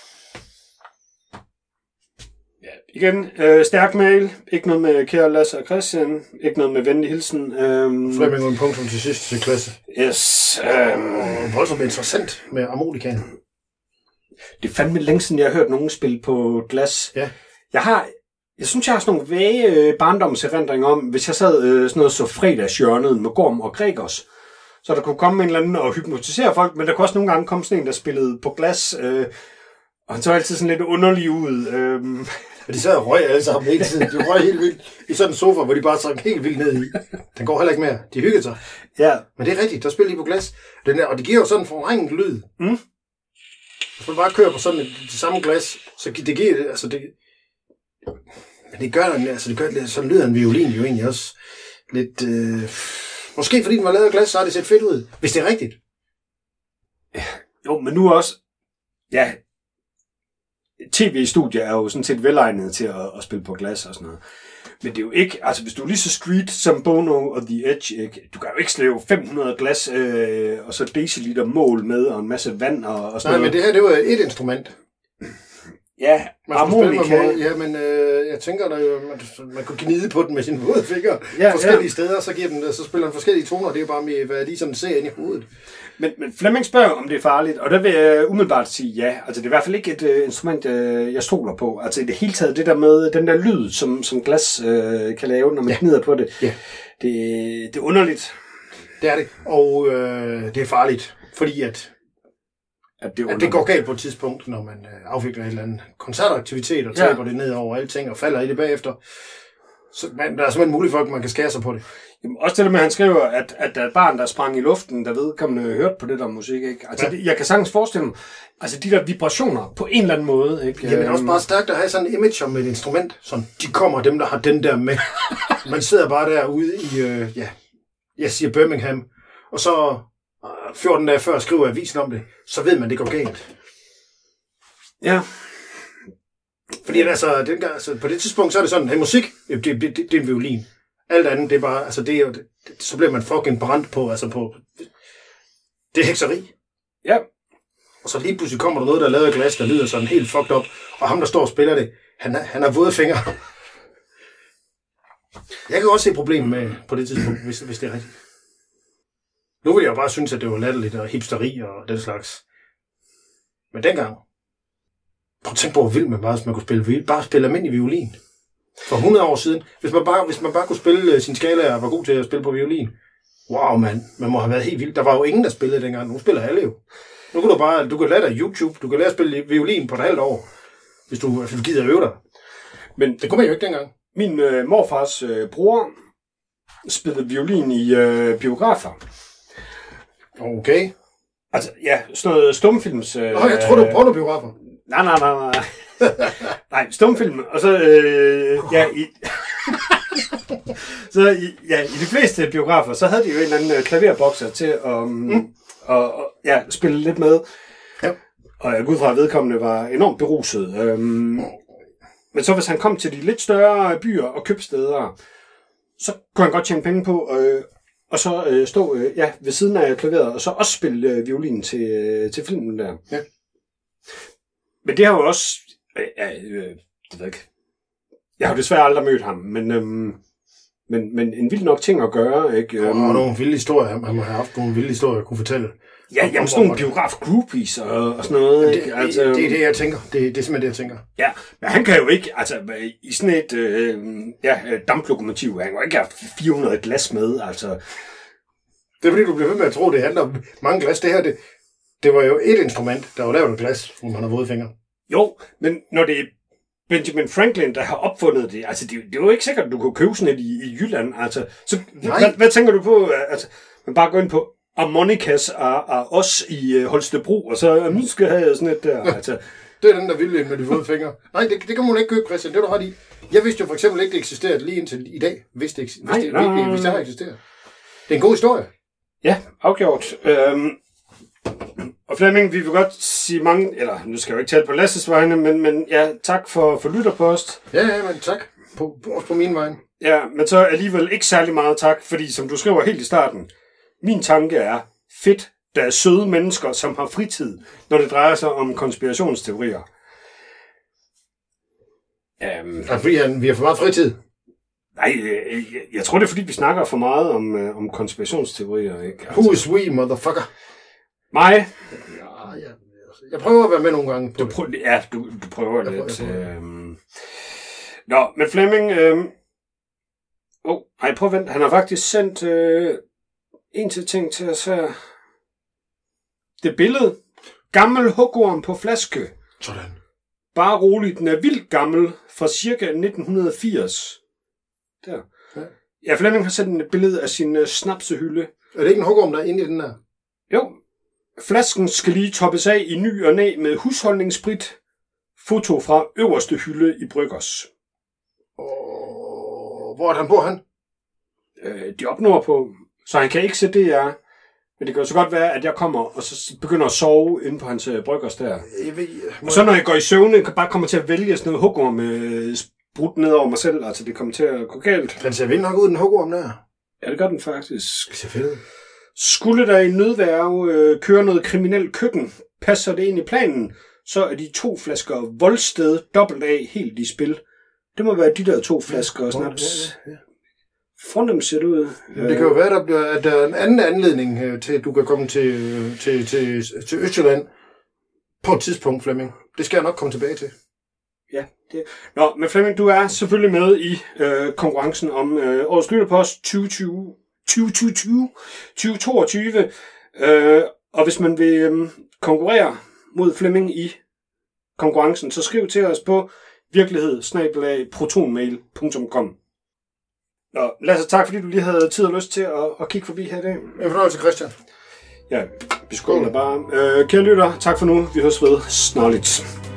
Ja, igen, øh, stærk mail. Ikke noget med kære Lasse og Christian. Ikke noget med venlig hilsen. Øhm, Flemming og en punktum til sidst til klasse. Yes. Øhm, Voldsomt interessant med harmonikaen. Det er fandme længe siden, jeg har hørt nogen spille på glas. Ja. Jeg har... Jeg synes, jeg har sådan nogle vage øh, barndomserindringer om, hvis jeg sad øh, sådan noget så fredagshjørnet med Gorm og Gregers, så der kunne komme en eller anden og hypnotisere folk, men der kunne også nogle gange komme sådan en, der spillede på glas, øh, og han så altid sådan lidt underlig ud. Øh. Og de sad og røg alle sammen hele tiden. De røg helt vildt i sådan en sofa, hvor de bare trak helt vildt ned i. Den går heller ikke mere. De hyggede sig. Ja. Men det er rigtigt, der spiller de på glas. Den der, og det giver jo sådan en forvrænget lyd. Mm. Hvis man bare kører på sådan et, det samme glas, så det giver det, altså det... Men det gør den, altså det gør det, så lyder en violin jo egentlig også lidt... Øh, måske fordi den var lavet af glas, så har det set fedt ud, hvis det er rigtigt. Ja, jo, men nu også... Ja, tv-studier er jo sådan set velegnet til at, at spille på glas og sådan noget. Men det er jo ikke... Altså, hvis du er lige så street som Bono og The Edge, ikke? Du kan jo ikke slæve fem hundrede glas øh, og så deciliter mål med og en masse vand og, og sådan Nej, noget. men det her, det var et instrument. Ja, harmonika. Ja, men øh, jeg tænker, der jo, man, man kunne gnide på den med sine våde fingre ja, forskellige ja. steder, så, giver den, så spiller den forskellige toner, det er jo bare med, hvad jeg lige sådan ser ind i hovedet. Men, men Flemming spørger, om det er farligt, og der vil jeg umiddelbart sige ja. Altså, det er i hvert fald ikke et uh, instrument, uh, jeg stoler på. Altså, i det hele taget, det der med den der lyd, som, som glas uh, kan lave, når man ja. gnider på det, ja. det, det er underligt. Det er det, og øh, det er farligt, fordi at At det, at det går galt på et tidspunkt, når man øh, afvikler en eller anden koncertaktivitet og taber ja. det ned over alting og falder i det bagefter. Så man, der er simpelthen muligt for, at man kan skære sig på det. Jamen, også til det med, at han skriver, at, at der er et barn, der sprang i luften, der vedkommende hørt på det der musik. Ikke? Altså, ja. det, jeg kan sagtens forestille mig, altså de der vibrationer på en eller anden måde. Ikke? Jamen også bare stærkt at have sådan en image om et instrument. Sådan, de kommer, dem der har den der med. Man sidder bare derude i, øh, ja, jeg siger Birmingham, og så fjorten dage før skriver avisen om det, så ved man, det går galt. Ja. Fordi altså, den gang, altså, på det tidspunkt, så er det sådan, hey, musik, det, det, det, det er en violin. Alt andet, det er bare, altså, det er jo, det, så bliver man fucking brændt på, altså på, det er hekseri. Ja. Og så lige pludselig kommer der noget, der er lavet af glas, der lyder sådan helt fucked up, og ham, der står og spiller det, han, han har våde fingre. Jeg kan også se problemer med, på det tidspunkt, hvis, hvis det er rigtigt. Nu vil jeg jo bare synes, at det var latterligt og hipsteri og den slags. Men dengang, prøv at tænke på, hvor vildt man bare, hvis man kunne spille, bare spille almindelig violin. For hundrede år siden. Hvis man bare, hvis man bare kunne spille sin skala og var god til at spille på violin. Wow, man. Man må have været helt vildt. Der var jo ingen, der spillede dengang. Nu spiller alle jo. Nu kan du bare, du kan lære dig YouTube. Du kan lære at spille violin på et halvt år. Hvis du, hvis du gider at øve dig. Men det kunne man jo ikke dengang. Min øh, morfars øh, bror spillede violin i øh, biografer. Okay. Altså, ja, sådan noget stumfilms... Øh, Nå, jeg tror, du prøver biografer. Nej, nej, nej, nej. Nej, stumfilm. Og så, øh, ja, i, så i, ja, i de fleste biografer, så havde de jo en eller anden klaverbokser til at um, og, og, ja, spille lidt med. Ja. Og jeg går ud fra, at vedkommende var enormt beruset. Øhm, men så hvis han kom til de lidt større byer og købsteder, så kunne han godt tjene penge på øh, og så øh, stå øh, ja, ved siden af klaveret, og så også spille øh, violin til, øh, til filmen der. Ja. Men det har jo også... Øh, øh, det ved jeg ikke. Jeg har jo desværre aldrig mødt ham, men, øhm, men, men en vild nok ting at gøre, ikke? Og, og nogle vilde historier. Man må have haft nogle vilde historier at kunne fortælle. Ja, jamen sådan nogle biograf-groupies og, og sådan noget. Det, altså, det, det er det, jeg tænker. Det, det er simpelthen det, jeg tænker. Ja, men han kan jo ikke... Altså, i sådan et øh, ja, damplokomotiv, han kan jo ikke have fire hundrede glas med, altså... Det er fordi, du bliver ved med at tro, det handler om mange glas. Det her, det, det var jo et instrument, der var lavet af glas, hvor man har våde fingre. Jo, men når det er Benjamin Franklin, der har opfundet det, altså det, det er jo ikke sikkert, at du kunne købe sådan et i, i Jylland, altså. Så hvad, hvad tænker du på, altså, man bare går ind på harmonikas af, af os i uh, Holstebro, og så nu skal jeg have sådan et der, altså. Det er den der vilde med de våde fingre. Nej, det, det kan man ikke købe, Christian, det er du ret i. Jeg vidste jo for eksempel ikke, det eksisterede lige indtil i dag, hvis det, hvis nej, det, nej, nej, hvis det har eksisteret. Det er en god historie. Ja, afgjort. Øhm, Og Flemming, vi vil godt sige mange, eller nu skal jeg jo ikke tale på Lasses vegne, men, men ja, tak for, for lytterpost. Ja, ja, men tak. På, på, på min vej. Ja, men så alligevel ikke særlig meget tak, fordi som du skriver helt i starten, min tanke er, fedt, der er søde mennesker, som har fritid, når det drejer sig om konspirationsteorier. Um, Ja, fordi han, vi har for meget fritid. Nej, jeg, jeg, jeg tror, det er, fordi vi snakker for meget om, øh, om konspirationsteorier. Ikke? Altså, Who is we, motherfucker? mig? Ja, jeg, jeg prøver at være med nogle gange på Du det. prøver, ja, du, du prøver Jeg lidt. prøver, jeg prøver. Øhm. Nå, men Flemming... Øhm. Oh, ej, prøv at vente. Han har faktisk sendt øh, en til ting til os her. Det billede. Gammel hugorm på flaske. Sådan. Bare roligt, den er vildt gammel, fra cirka nitten firs. Der. Ja. Ja, Flemming har sendt et billede af sin øh, snapsehylde. Er det ikke en hugorm, der er inde i den der? Jo. Flasken skal lige toppes af i ny og næ med husholdningssprit. Foto fra øverste hylde i Bryggers. Og hvor er han på, han? Øh, de opnår på, så han kan ikke se det, er. Men det kan jo så godt være, at jeg kommer og så begynder at sove inde på hans øh, Bryggers der. Jeg ved, Og så når jeg går i søvne, kan bare komme til at vælge sådan noget hugorm med sprudt ned over mig selv. Altså det kommer til at gå galt. Den ser vildt nok ud, den hugorm der. Ja, det gør den faktisk. Det ser fedt ud. Skulle der i nødværge øh, køre noget kriminelt køkken, passer det ind i planen, så er de to flasker Voldsted dobbelt A helt i spil. Det må være de der to flasker og snaps. Ja, ja, ja. Fornemt ser det ud. Men det kan jo være, der bliver, at der er en anden anledning øh, til, at du kan komme til, til, til, til Østjylland på et tidspunkt, Flemming. Det skal jeg nok komme tilbage til. Ja, det. Nå, men Flemming, du er selvfølgelig med i øh, konkurrencen om øh, årets lytterpost tyve tyve, tyve tyve, tyve toogtyve. Øh, og hvis man vil øh, konkurrere mod Flemming i konkurrencen, så skriv til os på virkelighed snabel-a protonmail punktum com. Nå, Lasse, tak fordi du lige havde tid og lyst til at, at kigge forbi her i dag. En fornøjelse, Christian. Ja, vi skåler bare. Øh, kære lytter, tak for nu. Vi høres ved snarligt.